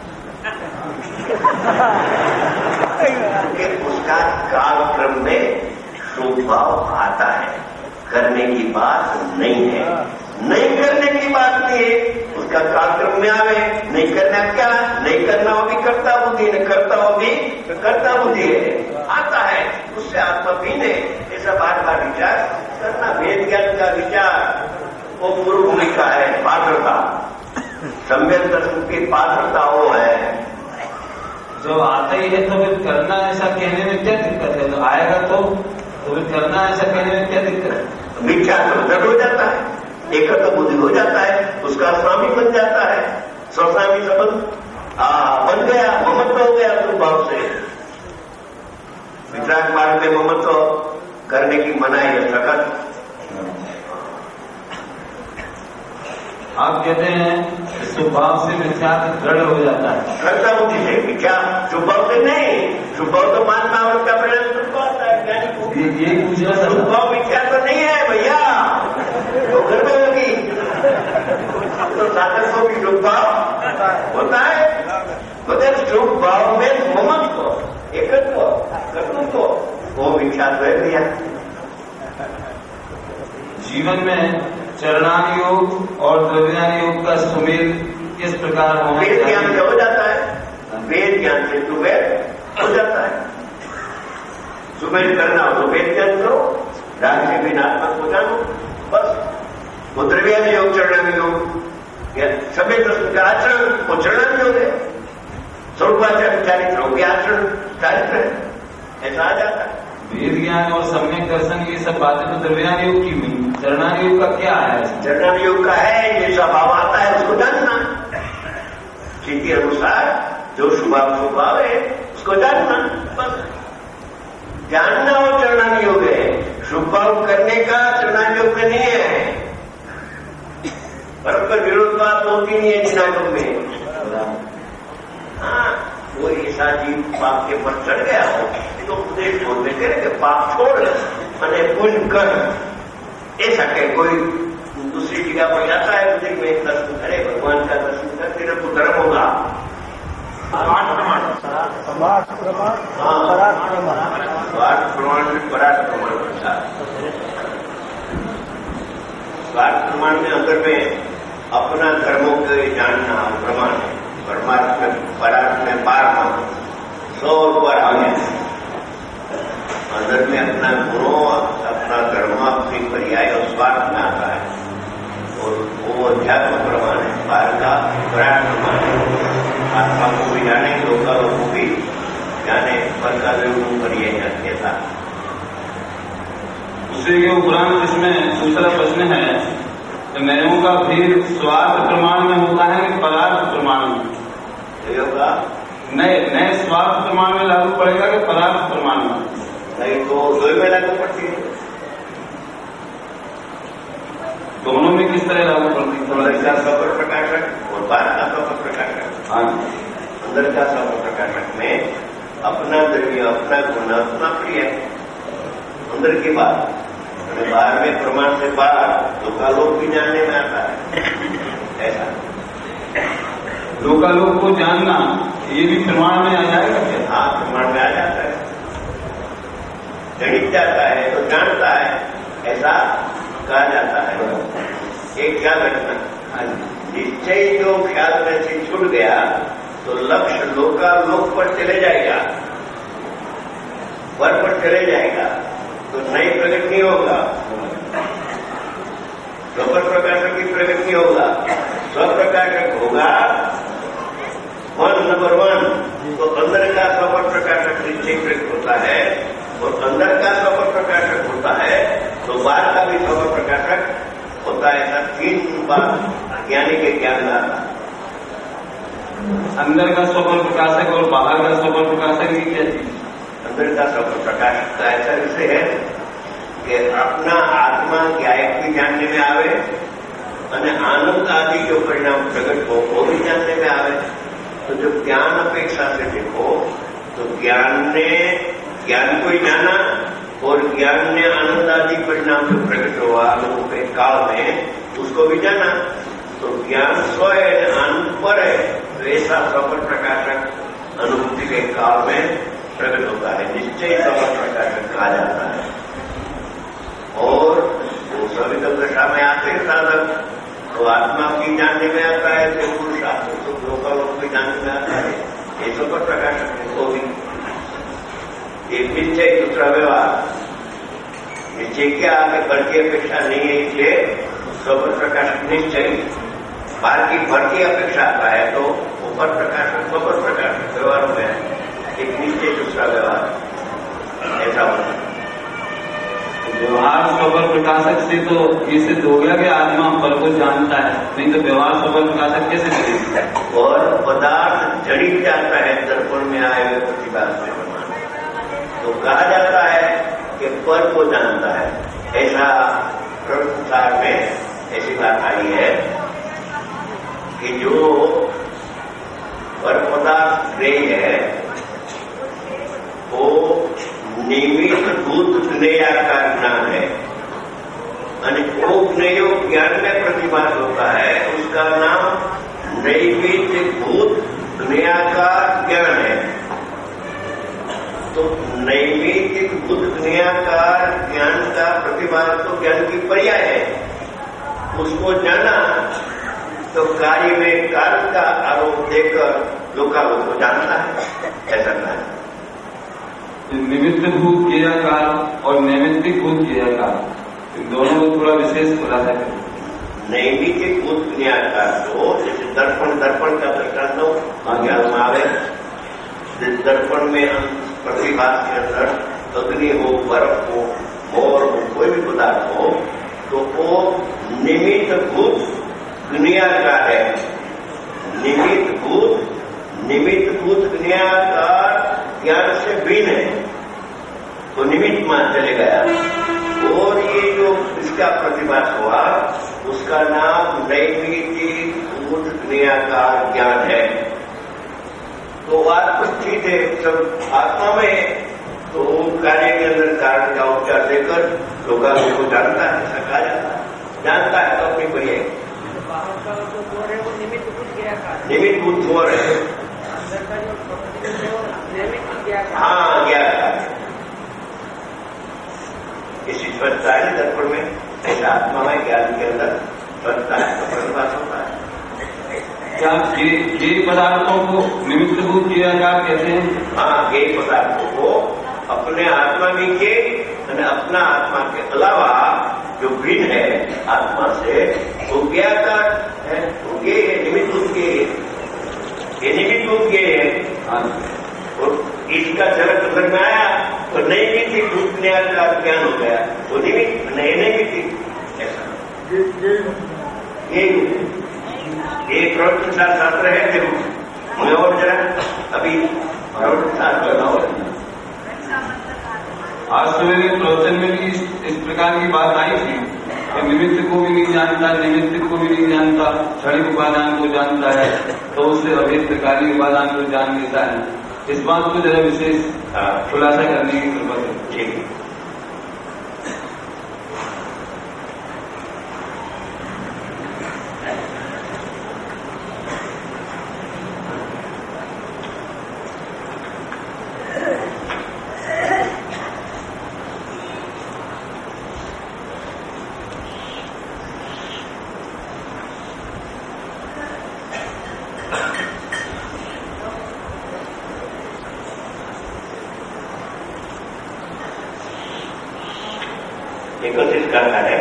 कि उसका कालक्रम में शुभ भाव आता है, करने की बात नहीं है। नहीं करने की बात नहीं है, उसका कालक्रम में आवे, नहीं करना क्या, नहीं करना वो भी करता बुद्धि, नहीं करता वो भी करता बुद्धि है, आता है, उससे आत्मा भी नहीं, ऐसा बार बार विचार करना। वेद ज्ञान का विचार वो पूर्व भूमिका है, पात्रता, सम्यक दर्शन की पात्रता वो है। जब आता ही है तो फिर करना ऐसा कहने में क्या दिक्कत है? तो आएगा तो तो फिर करना ऐसा कहने में क्या दिक्कत है? मिथ्या तो दृढ़ हो जाता है, एकत्र बुद्धि हो जाता है, उसका स्वामी बन जाता है, स्वस्वामी संबंध बन गया, ममत्व हो गया शुभ भाव से। वितराग मार्ग में ममत्व करने की मनाही है सखत। आप कहते हैं शुभ भाव से मिथ्या दृढ़ हो जाता है, कर्ता बुद्धि से, मिथ्या शुभ भाव से नहीं। शुभ भाव तो मानना और उसका परिणाम शुभ आता है ज्ञानी को। ये पूछना था, शुभ भाव मिथ्या तो नहीं है भैया, तो घर में होगी तो साधक को भी शुभ भाव होता है, मगर शुभ भाव में ममत्व, एकत्व, कर्तृत्व वो मिथ्या तो है भैया। जीवन में चरणान योग और द्रव्यान योग का सुमेल किस प्रकार होना वेद ज्ञान से हो जाता है, वेद ज्ञान से सुमेल हो जाता है। सुमेल करना हो तो वेद ज्ञान करो, राग से भी नात्मक हो जानो, बस। वो द्रव्यान योग चरणान योग सभ्य दर्शन का आचरण वो चरण योग है। स्वरूपाचार्य चारित्र हो गया आचरण चारित्र है, ऐसा आ जाता है। वेद ज्ञान और सम्यक दर्शन ये सब बातें तो द्रव्यान योग की हुई, चरणान योग का क्या है? चरणान योग का है जैसा भाव आता है उसको जानना, स्थिति अनुसार जो शुभाव स्वभाव है उसको जानना, बस जानना और चरणान योग है। शुभाव करने का चरणान योग में नहीं है। परस्पर विरोध बात होती नहीं है जिनागम में। हाँ, वो ऐसा जीव पाप के पर चढ़ गया हो तो उपदेश बोलते करेंगे पाप छोड़ मैंने पुण्य कर, ऐसा कहे कोई दूसरी जगह पर जाता है तो में दर्शन करे, भगवान का दर्शन कर, तेरा तो धर्म होगा। स्वार्थ प्रमाण स्वार्थ प्रमाण में परार्थ प्रमाण होता है। स्वार्थ प्रमाण में अंदर में अपना धर्मों के जानना प्रमाण है, परमार्थ में परार्थ में पार सौ ऊपर आ गया। अंदर में अपना गुणों अपना धर्म अपनी पर्याय और स्वार्थ में आता है और वो अध्यात्म प्रमाण है, पार का परार्थ प्रमाण है। आत्मा को भी जाने, लोका को भी जाने, पर का भी पर्याय जाते था। उसी के उपरांत इसमें दूसरा प्रश्न है, तो नयों का भेद स्वार्थ प्रमाण में होता है कि पदार्थ प्रमाण में? होगा नए नए स्वार्थ प्रमाण में लागू पड़ेगा कि पदार्थ प्रमाण में? नहीं तो दो में लागू पड़ती है। दोनों में किस तरह लागू पड़ती है? अंदर का सफर प्रकाशक और बाहर का सफर प्रकाशक। हाँ, अंदर का सफर प्रकाशक में अपना द्रव्य अपना गुण अपना प्रिय, अंदर की बात बाहर में प्रमाण से बाहर लोकालोक भी जानने में आता है। ऐसा लोकालोक को जानना ये भी प्रमाण में आ जाएगा क्या? हाँ, प्रमाण में आ जाता है, गणित जाता है तो जानता है, ऐसा कहा जाता है। एक ख्याल रखना, निश्चय जो ख्याल में से छूट गया तो लक्ष्य लोकालोक पर चले जाएगा, वर पर चले जाएगा तो नई प्रगति नहीं होगा, स्वपर प्रकाशक की प्रगति नहीं होगा। स्वप्रकाशक होगा वन नंबर वन, तो अंदर का स्वपर प्रकाशक निश्चय प्रकट होता है और अंदर का स्वपर प्रकाशक होता है तो बाहर का भी स्वपर प्रकाशक होता है। ऐसा तीन बात ज्ञानी के ज्ञान का, अंदर का स्वपर प्रकाशक और बाहर का स्वपर प्रकाशक की क्या चीज? अंदर का स्वपर प्रकाशक का ऐसा विषय है कि अपना आत्मा गायक भी जानने में आवे और आनंद आदि जो परिणाम प्रकट हो वो भी जानने में आवे। तो जब ज्ञान अपेक्षा से देखो तो ज्ञान ने ज्ञान को ही जाना और ज्ञान ने आनंद आदि परिणाम जो प्रकट हुआ लोगों के काल में उसको भी जाना। तो ज्ञान स्व है, आनंद पर है, तो ऐसा स्वपर प्रकाशक अनुभूति के काल में प्रकट होता है, निश्चय स्वपर प्रकाशक कहा जाता है। और वो सविकल दशा में आते हैं साधक तो आत्मा की जानने में आता है, तो पुरुषार्थ तो लोकालोक भी जानने में आता है। ये स्वपर प्रकाशक को भी एक निश्चय दूसरा व्यवहार, निश्चय क्या आगे बढ़ती अपेक्षा नहीं है, इसलिए स्वपर प्रकाशक निश्चय, बाहर की बढ़ती अपेक्षा आता है तो ऊपर प्रकाशक स्वपर प्रकाशक व्यवहार में एक निश्चय दूसरा व्यवहार ऐसा होता है। व्यवहार स्वपर प्रकाशक से तो ये सिद्ध हो गया कि आत्मा फल को जानता है, नहीं तो व्यवहार स्वपर प्रकाशक कैसे करेगा? और पदार्थ जड़ी जाता है दर्पण में आए हुए प्रतिभाग से प्रमाण, तो कहा जाता है कि पर को जानता है। ऐसा प्रसार में ऐसी बात आई है कि जो पर पदार्थ श्रेय है वो निमित्त भूत ज्ञेया का ज्ञान है, यानी वो ज्ञेय ज्ञान में प्रतिभाग होता है, उसका नाम नैमित्त भूत ज्ञेयाकार ज्ञान है। तो नैमित्तिक भूत ज्ञेयाकार ज्ञान का प्रतिभाग तो ज्ञान की पर्याय है, उसको जाना तो कार्य में काल का आरोप देकर लोकालोक को जानता है, ऐसा कहा है। निमित्त भूत ज्ञेयाकार और नैमित्तिक भूत ज्ञेयाकार दोनों को थोड़ा विशेष खुलासा करें। नैमितिक भूत क्रियाकार तो जैसे दर्पण दर्पण का दृष्टांत ज्ञान में आवे, दर्पण में प्रतिभास के अंदर अग्नि हो, बर्फ हो, मोर हो, कोई भी पदार्थ हो तो वो निमित्त भूत क्रियाकार है। निमित्त भूत निमित्त भूत क्रियाकार ज्ञान से भिन्न है, तो निमित्त मान चले गया। और ये जो इसका प्रतिभास हुआ उसका नाम नैमित्तिक भूत क्रियाकार ज्ञान है। तो बात कुछ ठीक है, सब आत्मा में तो कार्य के अंदर कारण का उपचार देकर लोग को जानता है, सका जाता है, जानता है तो अपनी कोई है निमित्त भूत हो रहे। हाँ ज्ञान इसी स्वस्थता है दर्पण में, ऐसा आत्मा में ज्ञान के अंदर स्वस्थता है तो प्रतिभास होता है। क्या ये पदार्थों को निमित्त भूत क्रियाकार कहते हैं? हाँ, ये पदार्थों को अपने आत्मा में के अपना आत्मा के अलावा जो भिन्न है आत्मा से वो ज्ञाकार है, वो ये है निमित्त भूत के, ये निमित्त भूत के है। और इसका झलक नजर में आया तो नैमित्तिक भूत क्रियाकार ज्ञान हो गया, वो निमित्त नहीं नैमित्तिक ऐसा ये ये प्रवचन शास्त्र है। देखो मैं और जरा अभी प्रवचन शास्त्र बनाओ। आज सवेरे प्रवचन में भी इस, इस प्रकार की बात आई थी कि निमित्त को भी नहीं जानता, निमित्त को भी नहीं जानता, क्षणिक उपादान को जानता है तो उससे अभेद कार्य उपादान को जान लेता है। इस बात को जरा विशेष खुलासा करने की कृपा करें। ठीक है। एकत्रित करना है।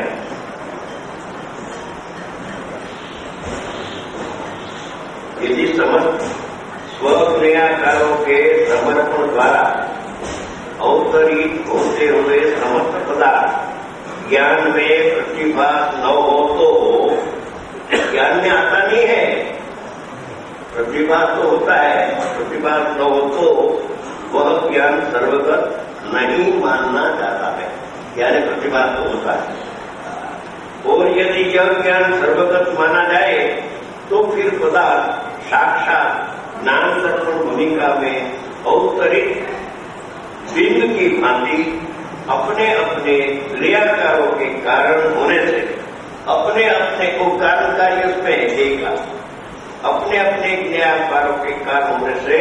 यदि समस्त स्वक्रियाकारों के समर्पण द्वारा अवतरित होते हुए समस्त पदार्थ ज्ञान में प्रतिभास न हो तो ज्ञान में आता नहीं है। प्रतिभास तो होता है, प्रतिभास न हो तो वह ज्ञान सर्वगत नहीं मानना चाहता है, यानी प्रतिभास तो होता है। और यदि यह ज्ञान सर्वगत माना जाए तो फिर पदार्थ साक्षात नाम दर्पण भूमिका में अवतरित बिंब की भांति अपने अपने क्रियाकारों के कारण होने से अपने अपने को कारण कार्य उसमें देगा, अपने अपने क्रियाकारों के कारण होने से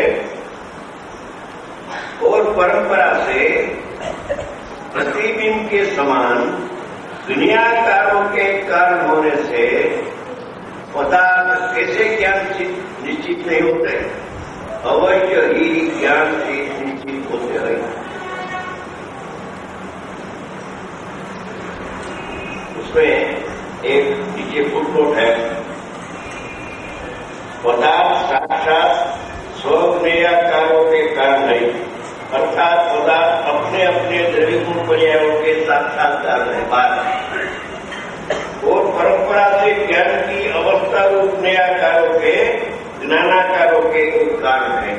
और परंपरा से प्रतिबिंब के समान क्रियाकारों के कारण होने से पदार्थ कैसे ज्ञान निश्चित नहीं होते, अवश्य ही ज्ञान से निश्चित होते हैं। उसमें एक नीचे फुटनोट है, पदार्थ साक्षात स्वक्रियाकारों के कारण नहीं, अर्थात पदार्थ अपने अपने द्रव्यगुण पर्यायों के साक्षात कारण है बात। और परंपरा से ज्ञान की अवस्था रूप न्यायकारों के ज्ञानाकारों के कारण है।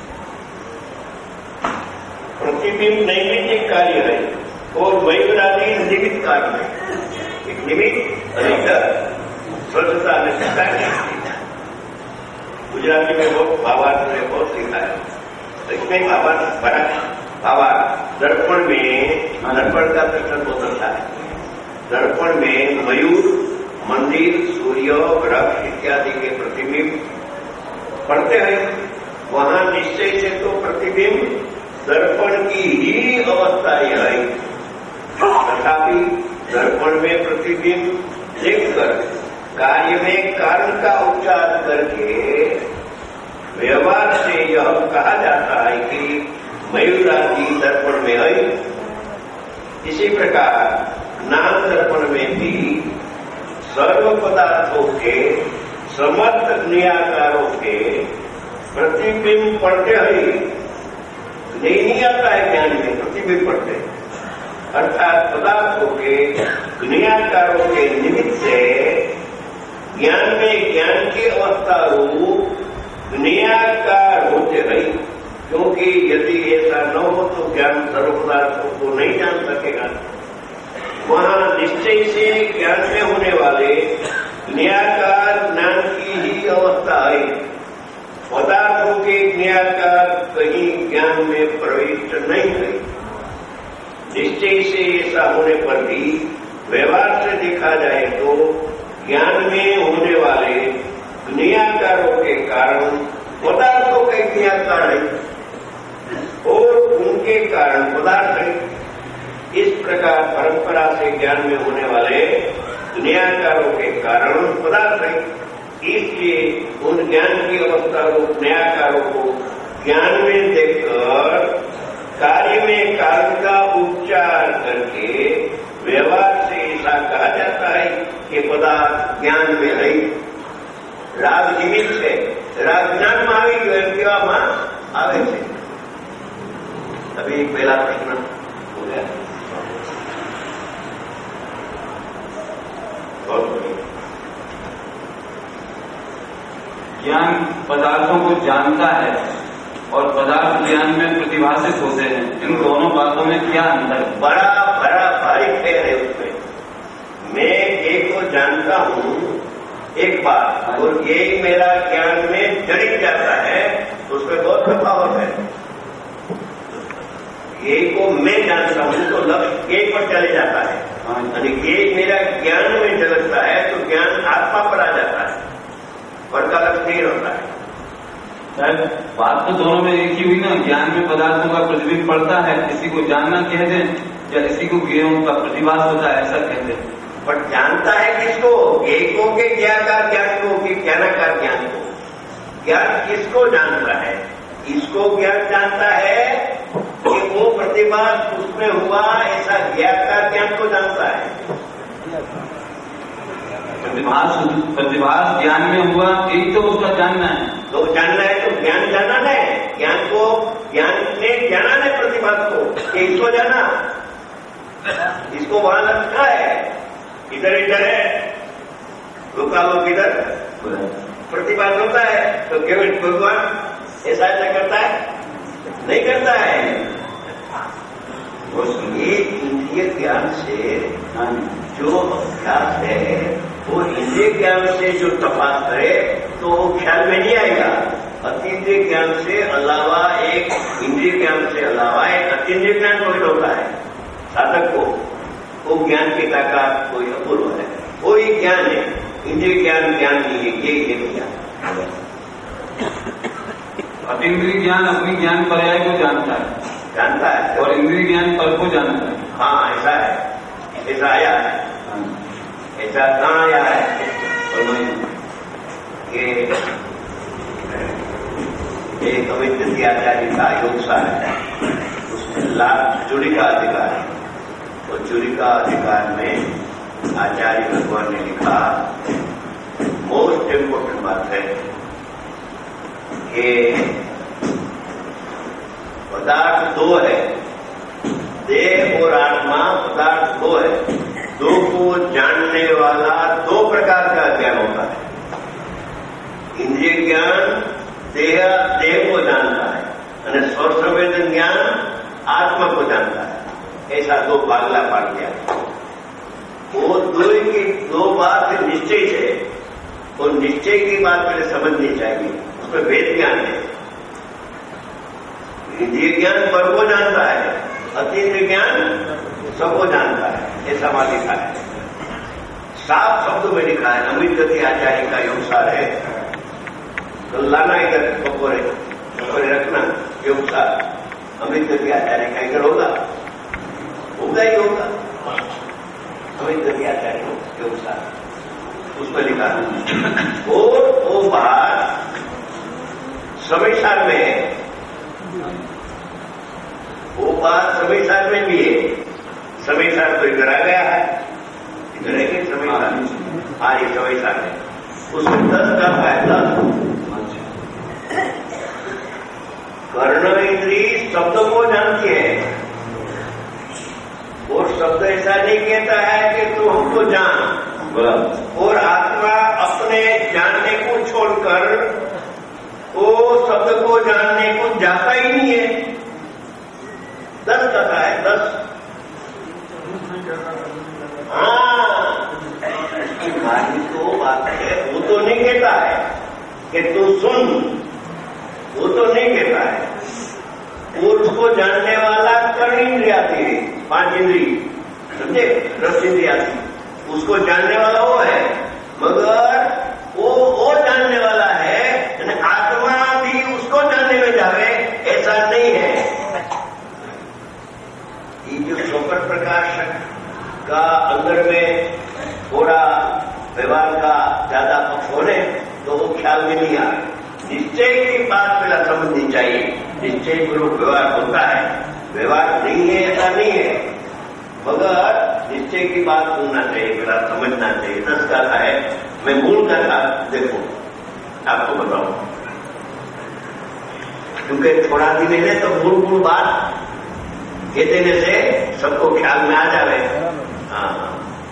प्रतिबिंब नैमित्तिक कार्य है और वैवरादी निमित्त कारण है। एक निमित्त अधिकार स्वच्छता में सीखा है, गुजराती में बहुत भावार्थ में बहुत सीखा है। इसमें भावार्थ बड़ा भावार्थ दर्पण में दर्पण का दर्शन हो सकता है। दर्पण में मयूर, मंदिर, सूर्य, वृक्ष इत्यादि के प्रतिबिंब पड़ते हैं। वहां निश्चय से तो प्रतिबिंब दर्पण की ही अवस्था यह है, तथापि दर्पण में प्रतिबिंब देखकर कार्य में कारण का उच्चार करके व्यवहार से यह कहा जाता है कि मयूरादि दर्पण में है। इसी प्रकार नाम दर्पण में भी सर्व पदार्थों के समस्त क्रियाकारों के प्रतिबिंब पड़ते ही नहीं आता है ज्ञान में, प्रतिबिंब पड़ते, अर्थात पदार्थों के क्रियाकारों के निमित्त से ज्ञान में ज्ञान की अवस्था रूप क्रियाकार होते रही। क्योंकि यदि ऐसा न हो तो ज्ञान सर्व पदार्थों को नहीं जान सकेगा। वहां निश्चय से ज्ञान में होने वाले क्रियाकार ज्ञान की ही अवस्था है। पदार्थों के क्रियाकार कहीं ज्ञान में प्रविष्ट नहीं है। निश्चय से ऐसा होने पर भी व्यवहार से देखा जाए तो ज्ञान में होने वाले क्रियाकारों के कारण पदार्थों के क्रियाकार है और उनके कारण पदार्थ है। इस प्रकार परंपरा से ज्ञान में होने वाले क्रियाकारों के कारण पदार्थ है। इसलिए उन ज्ञान की अवस्था को क्रियाकारों को ज्ञान में देखकर कार्य में काल का उपचार करके व्यवहार से ऐसा कहा जाता है कि पदार्थ ज्ञान में है। राग निमित्त है, राग ज्ञान में આવી ગયો એમ કહેવામાં આવે છે। अभी एक पहला प्रश्न हो गया। ज्ञान पदार्थों को जानता है और पदार्थ ज्ञान में प्रतिभाषित होते हैं, इन दोनों बातों में क्या अंतर है? बड़ा बड़ा भारी फेर है उसमें। मैं एक को जानता हूं एक बात और ये मेरा ज्ञान में जड़ित जाता है, तो उसमें बहुत तफावत है। ये को मैं जानता हूं तो लक्ष्य एक पर चले जाता है, यानी ये मेरा ज्ञान में झलकता है तो ज्ञान आत्मा पर आ जाता है, पर का लक्ष्य नहीं होता है। बात तो दोनों में एक ही हुई ना। ज्ञान में पदार्थों का प्रतिबिंब पड़ता है, किसी को जानना कहते हैं या किसी को ज्ञान का प्रतिभास होता है ऐसा कहते हैं। पर जानता है किसको? एको के ज्ञानकार ज्ञान को कि ज्ञानाकार ज्ञान को। ज्ञान किसको जानता है? इसको ज्ञान जानता है कि वो प्रतिभास उसमें हुआ ऐसा ज्ञानकार ज्ञान को जानता है। प्रतिभास प्रतिभास ज्ञान में हुआ यही तो उसका जानना है। तो जानना है तो ज्ञान जाना है, ज्ञान को ज्ञान ने जाना है प्रतिभास को कि इसको जाना, इसको वहां लगता है, इधर इधर है, रुका लोग इधर प्रतिभास होता है तो केवल भगवान ऐसा ऐसा करता है? नहीं करता है। ये इंद्रिय ज्ञान से जो अभ्यास है वो इंद्रिय ज्ञान से जो तपास करे तो वो ख्याल में नहीं आएगा। अतीन्द्रिय ज्ञान से अलावा एक इंद्रिय ज्ञान से अलावा एक अतीन्द्रिय ज्ञान कोई होता है साधक को, वो ज्ञान की ताकत कोई अपूर्व है, कोई ज्ञान है। इंद्रिय ज्ञान ज्ञान नहीं है, ये इंद्रिय ज्ञान। अतीन्द्रिय ज्ञान अपनी ज्ञान पर्याय को जानता है, जानता है और इंद्रिय ज्ञान पर को जानता है। हाँ ऐसा है, ऐसा आया है। ऐसा कहाँ आया है? कि एक अविद्य आचार्य का योग सार है, उसमें लाभ चूड़ी का अधिकार है। तो चूड़ी का अधिकार में आचार्य भगवान ने लिखा मोस्ट इम्पोर्टेंट बात है कि पदार्थ दो है, देह और आत्मा पदार्थ दो है। दो को जानने वाला दो प्रकार का ज्ञान होता है। इंद्रिय ज्ञान देह देह को जानता है और स्वर्शवेदन ज्ञान आत्मा को जानता है। ऐसा दो भागला पाट गया। वो दो की दो बात निश्चय है और निश्चय की बात पहले समझनी चाहिए, उसमें वेद ज्ञान है। इंद्रिय ज्ञान पर को जानता है, अतीन्द्रिय ज्ञान सबको जानता है, ऐसा वहां लिखा है। साफ शब्दों में लिखा है। अमित गति आचार्य का योगसार है, तो लाना इधर बपोरे बपोरे रखना योगसार। अमित गति आचार्य का इधर होगा, होगा ही होगा। अमित गति आचार्य योगसार उसमें लिखा है। और वो बात समय साल में है, वो बात समय साल में भी है। समय साल तो इधर आ गया है, इधर है कि समय साल आ समय सारणी, उसमें दस का है दस। कर्ण इंद्रिय शब्द को जानती है और शब्द ऐसा नहीं कहता है कि तू हमको जान, और आत्मा अपने जानने को छोड़कर वो शब्द को जानने को जाता ही नहीं है। दस कहता है दस। हाँ, इसकी बात तो बात है, वो तो नहीं कहता है कि तू सुन, वो तो नहीं कहता है। और उसको जानने वाला कर्ण इंद्रिया थी, पांच इंद्री, समझे, रस इंद्रिया थी, उसको जानने वाला वो है, मगर वो वो जानने वाला है, आत्मा भी उसको जानने में जावे ऐसा नहीं है। ये जो स्वपर प्रकाश का अंदर में थोड़ा व्यवहार का ज्यादा पक्ष होने तो वो ख्याल में नहीं आ रहा। निश्चय की बात पहला समझनी चाहिए। निश्चय पूर्वक व्यवहार होता है, व्यवहार नहीं है ऐसा नहीं है, मगर निश्चय की बात सुनना चाहिए, पहला समझना चाहिए। दस का है, मैं मूल का था, देखो आपको बताऊं, क्योंकि थोड़ा दिन है तो मूल मूल बात कह देने से सबको ख्याल में आ जावे। हाँ,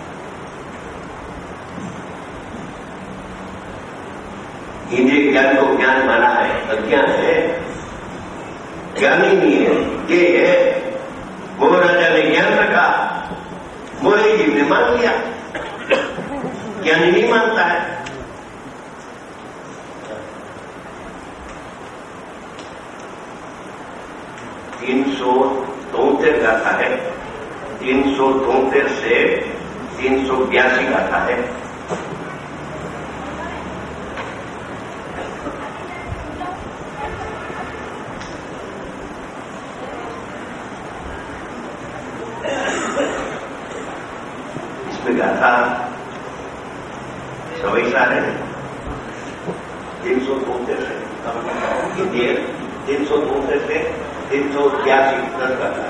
इंद्रिय ज्ञान को ज्ञान माना है, अज्ञान है, ज्ञान ही नहीं है। ये है मोह राजा ने ज्ञान रखा, मोहे जीव ने मान लिया, ज्ञानी नहीं मानता है। तीन सौ तोहत्तर गाथा है, तीन सौ तोहत्तर से तीन सौ बयासी गाथा है। इसमें गाथा सवई सारे तीन सौ तोहत्तर से तीन सौ तोहत्तर से तीन सौ बयासी दस गाथा।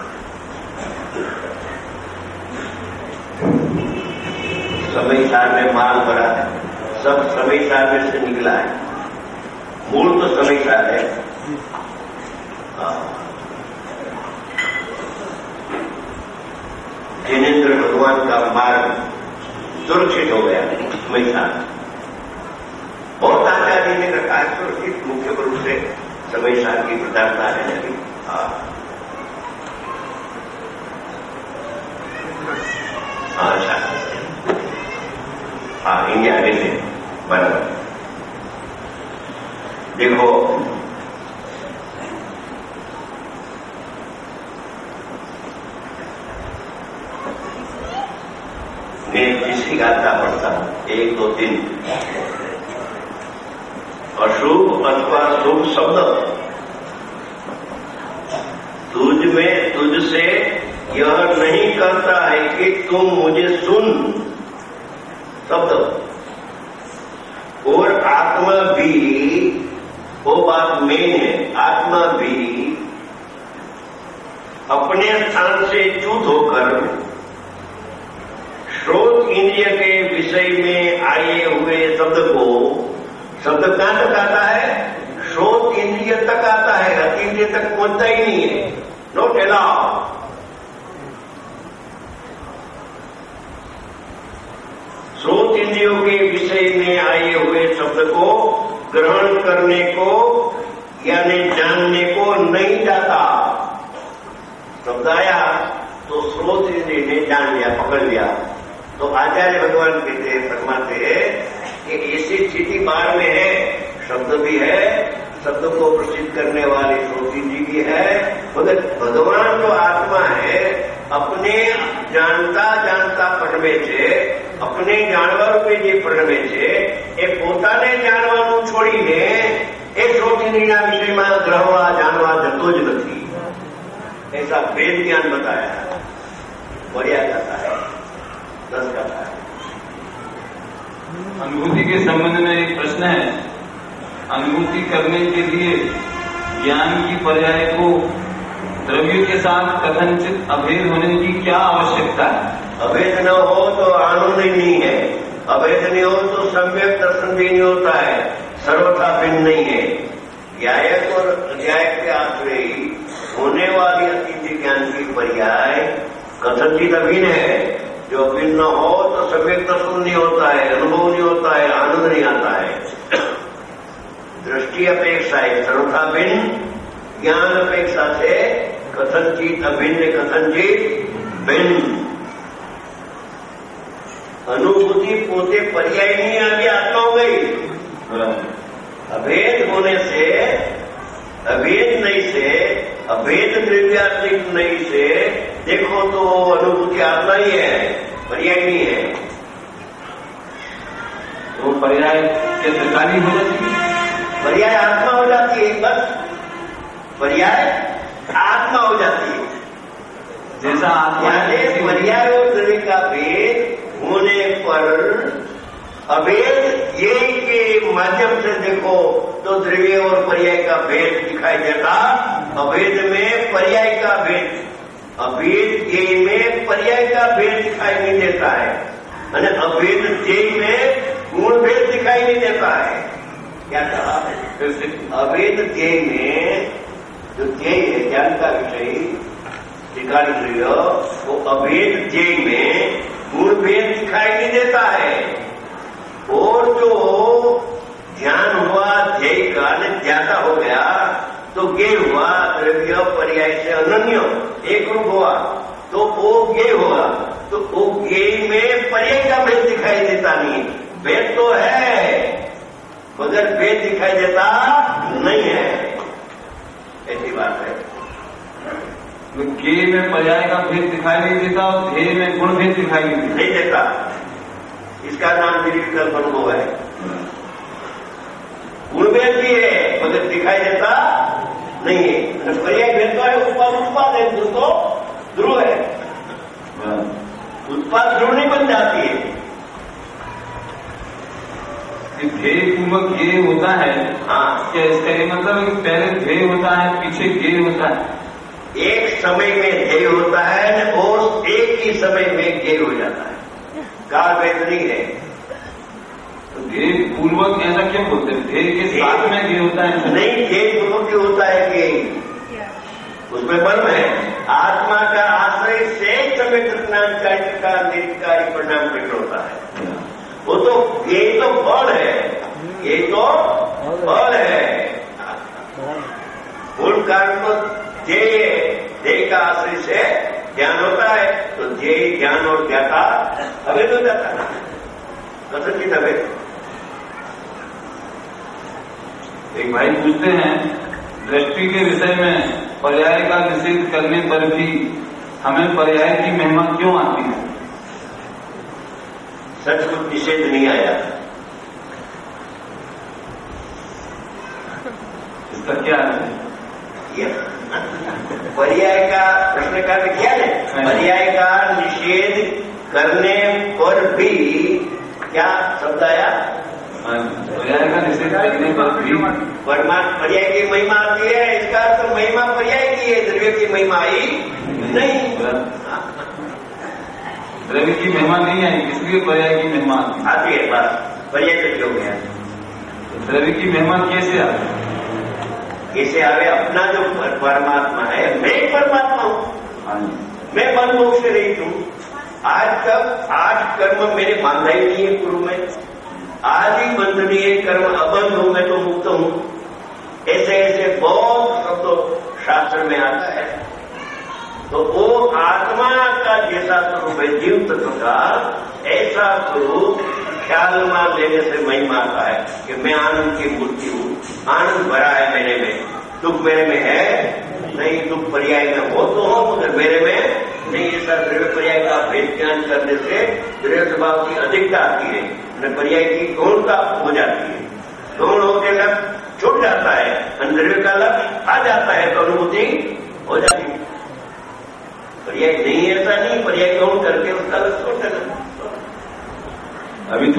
समय सार में माल भरा है, सब समय सार में से निकला है, मूल तो समय सार है। जिनेन्द्र भगवान का मार्ग सुरक्षित हो गया समय सार। बहुत आचार्य ने रखा है सुरक्षित, मुख्य रूप से समय सार की प्रधानता है लगी। अच्छा, हाँ, इंडिया आगे से बराबर। देखो, मैं जिसकी गाथा पढ़ता हूं, एक दो तीन, अशुभ अथवा शुभ शब्द तुझ में तुझसे यह नहीं करता है कि तुम मुझे सुन, शब्द, और आत्मा भी, वो बात मेन है, आत्मा भी अपने स्थान से च्युत होकर श्रोत इंद्रिय के विषय में आए हुए शब्द को, शब्द कहां तक आता है? श्रोत इंद्रिय तक आता है, अति इंद्रिय तक पहुंचता ही नहीं है। Not allow. श्रोत इंद्रियों के विषय में आए हुए शब्द को ग्रहण करने को यानी जानने को नहीं जाता। शब्द आया तो श्रोत इंद्रिय ने जान लिया, पकड़ लिया। तो आचार्य भगवान कहते फरमाते हैं कि ऐसी स्थिति बाहर में है, शब्द भी है, शब्द को प्रसिद्ध करने वाली श्रोत इंद्रिय भी है, मगर भगवान जो आत्मा है अपने जानता जानता પડવે છે, अपने जानवर રૂપે જે પડવે છે એ પોતાને જાણવાનું છોડીને એ શ્રોત इंद्रियના વિષયમાં ગ્રહવા જાણવા જતો જ નથી। ऐसा वेद ज्ञान बताया है, बढ़िया जाता है, दस जाता है। अनुभूति के संबंध में एक प्रश्न है, अनुभूति करने के लिए ज्ञान की पर्याय को द्रव्य के साथ कथनचित अभेद होने की क्या आवश्यकता है? अभेद न हो तो आनंद ही नहीं है, अभेद नहीं हो तो सम्यक दर्शन भी नहीं होता है, सर्वथा भिन्न नहीं है। ज्ञायक और अज्ञायक के आश्रय होने वाली अतीत ज्ञान की पर्याय कथनचित अभिन्न है। जो भिन्न हो तो सम्यक दर्शन नहीं होता है, अनुभव नहीं होता है, आनंद नहीं आता है। दृष्टि अपेक्षा है सर्वथा भिन्न, ज्ञान अपेक्षा से कथनचित अभिन्न, कथनचित भिन्न। अनुभूति पोते पर्याय नहीं, आगे आत्मा हो गई। अभेद होने से, अभेद नहीं से, अभेद द्रव्यात्मिक नहीं से देखो तो अनुभूति आत्मा ही है, पर्याय नहीं है। तो पर्याय के त्रिकाली हो जाती है, पर्याय आत्मा हो जाती है, बस पर्याय आत्मा हो जाती है। जैसा आत्मा पर्याय और द्रव्य का भेद होने पर अभेद ये के माध्यम से देखो तो द्रव्य और पर्याय का भेद दिखाई देता। अभेद में पर्याय का भेद, अभेद ये में पर्याय का भेद दिखाई नहीं देता है, और अभेद जे में गुण भेद दिखाई नहीं देता है। क्या कहा? अभेद जे में जो जे है ज्ञान का विषय त्रिकाली द्रव्य, वो अभेद जे में गुण भेद दिखाई नहीं देता है। और जो ध्यान हुआ ध्येय का ज्यादा हो गया तो ज्ञेय हुआ, द्रव्य पर्याय से अनन्य एक रूप हुआ तो वो ज्ञेय हुआ। तो वो ज्ञेय में पर्याय का भेद दिखाई देता नहीं, भेद तो है मगर भेद दिखाई देता नहीं है, ऐसी बात है। ज्ञेय में पर्याय का भेद दिखाई नहीं देता और ध्येय में गुण भेद दिखाई नहीं देता, इसका नाम निर्विकल्प अनुभव है। गुण भेद भी है मगर दिखाई देता नहीं है। पर्याय भेद तो है, उत्पाद उत्पाद है, ध्रुव तो ध्रुव है, उत्पाद ध्रुव नहीं बन जाती है। ध्येय पूर्वक ज्ञेय होता है। हाँ, क्या इसका ये मतलब है कि पहले ध्येय होता है पीछे ज्ञेय होता है? एक समय में ध्येय होता है और एक ही समय में ज्ञेय हो जाता है, काल भेद नहीं है। तो ध्येय पूर्वक ऐसा क्यों बोलते हैं? ध्येय के साथ में ज्ञेय होता है? नहीं, ध्येय पूर्वक ही होता है कि उसमें मर्म है। आत्मा का आश्रय से समय कृष्णांकारी का निरकारी परिणाम प्रकट होता है। वो तो ये तो फल है, ये तो फल है। मूल कारण तो ध्येय, ध्येय का आश्रय से ज्ञान होता है, तो ध्येय ज्ञान और ज्ञाता अभेद हो जाता है, कथनचित अभेद। एक भाई पूछते हैं, दृष्टि के विषय में पर्याय का निषेध करने पर भी हमें पर्याय की महिमा क्यों आती है? सच कुछ निषेध नहीं आया। इसका क्या है? पर्याय का प्रश्न का क्या है? पर्याय का निषेध करने पर भी क्या शब्द आया? पर्याय का निषेध करने पर भी परमात्मा पर्याय की महिमा आती है। इसका अर्थ महिमा पर्याय की है, द्रव्य की महिमा आई नहीं। द्रव्य की महिमा नहीं है, इसलिए पर्याय की महिमा आती है। बस पर्याय तो हो गया। द्रव्य की महिमा कैसे आती है? कैसे आवे? अपना जो परमात्मा है, मैं परमात्मा हूँ, मैं बंध मोक्ष से रहित हूँ। आज तक आठ कर्म मेरे बांधा ही नहीं है पूर्व में, आज ही बंधनीय कर्म अबंध हूं, मैं तो मुक्त हूँ। ऐसे ऐसे बहुत शब्द शास्त्र में आता है। तो वो आत्मा का जैसा स्वरूप है जीव तत्व का, ऐसा स्वरूप ख्याल में लेने से महिमा आता है कि मैं आनंद की मूर्ति हूँ, आनंद भरा है मेरे में, दुख मेरे में है नहीं, दुख पर्याय में हो तो हो मगर मेरे में नहीं। ऐसा द्रव्य पर्याय का भेद ज्ञान करने से द्रव्य स्वभाव की अधिकता आती है, पर्याय की गौणता हो जाती है। गौण होकर लक्ष्य छूट जाता है, द्रव्य का लक्ष्य आ जाता है तो अनुभूति हो जाती है। पर्याय नहीं, ऐसा नहीं, पर्याय गौण करके उसका लक्ष्य छोड़ देना। अभी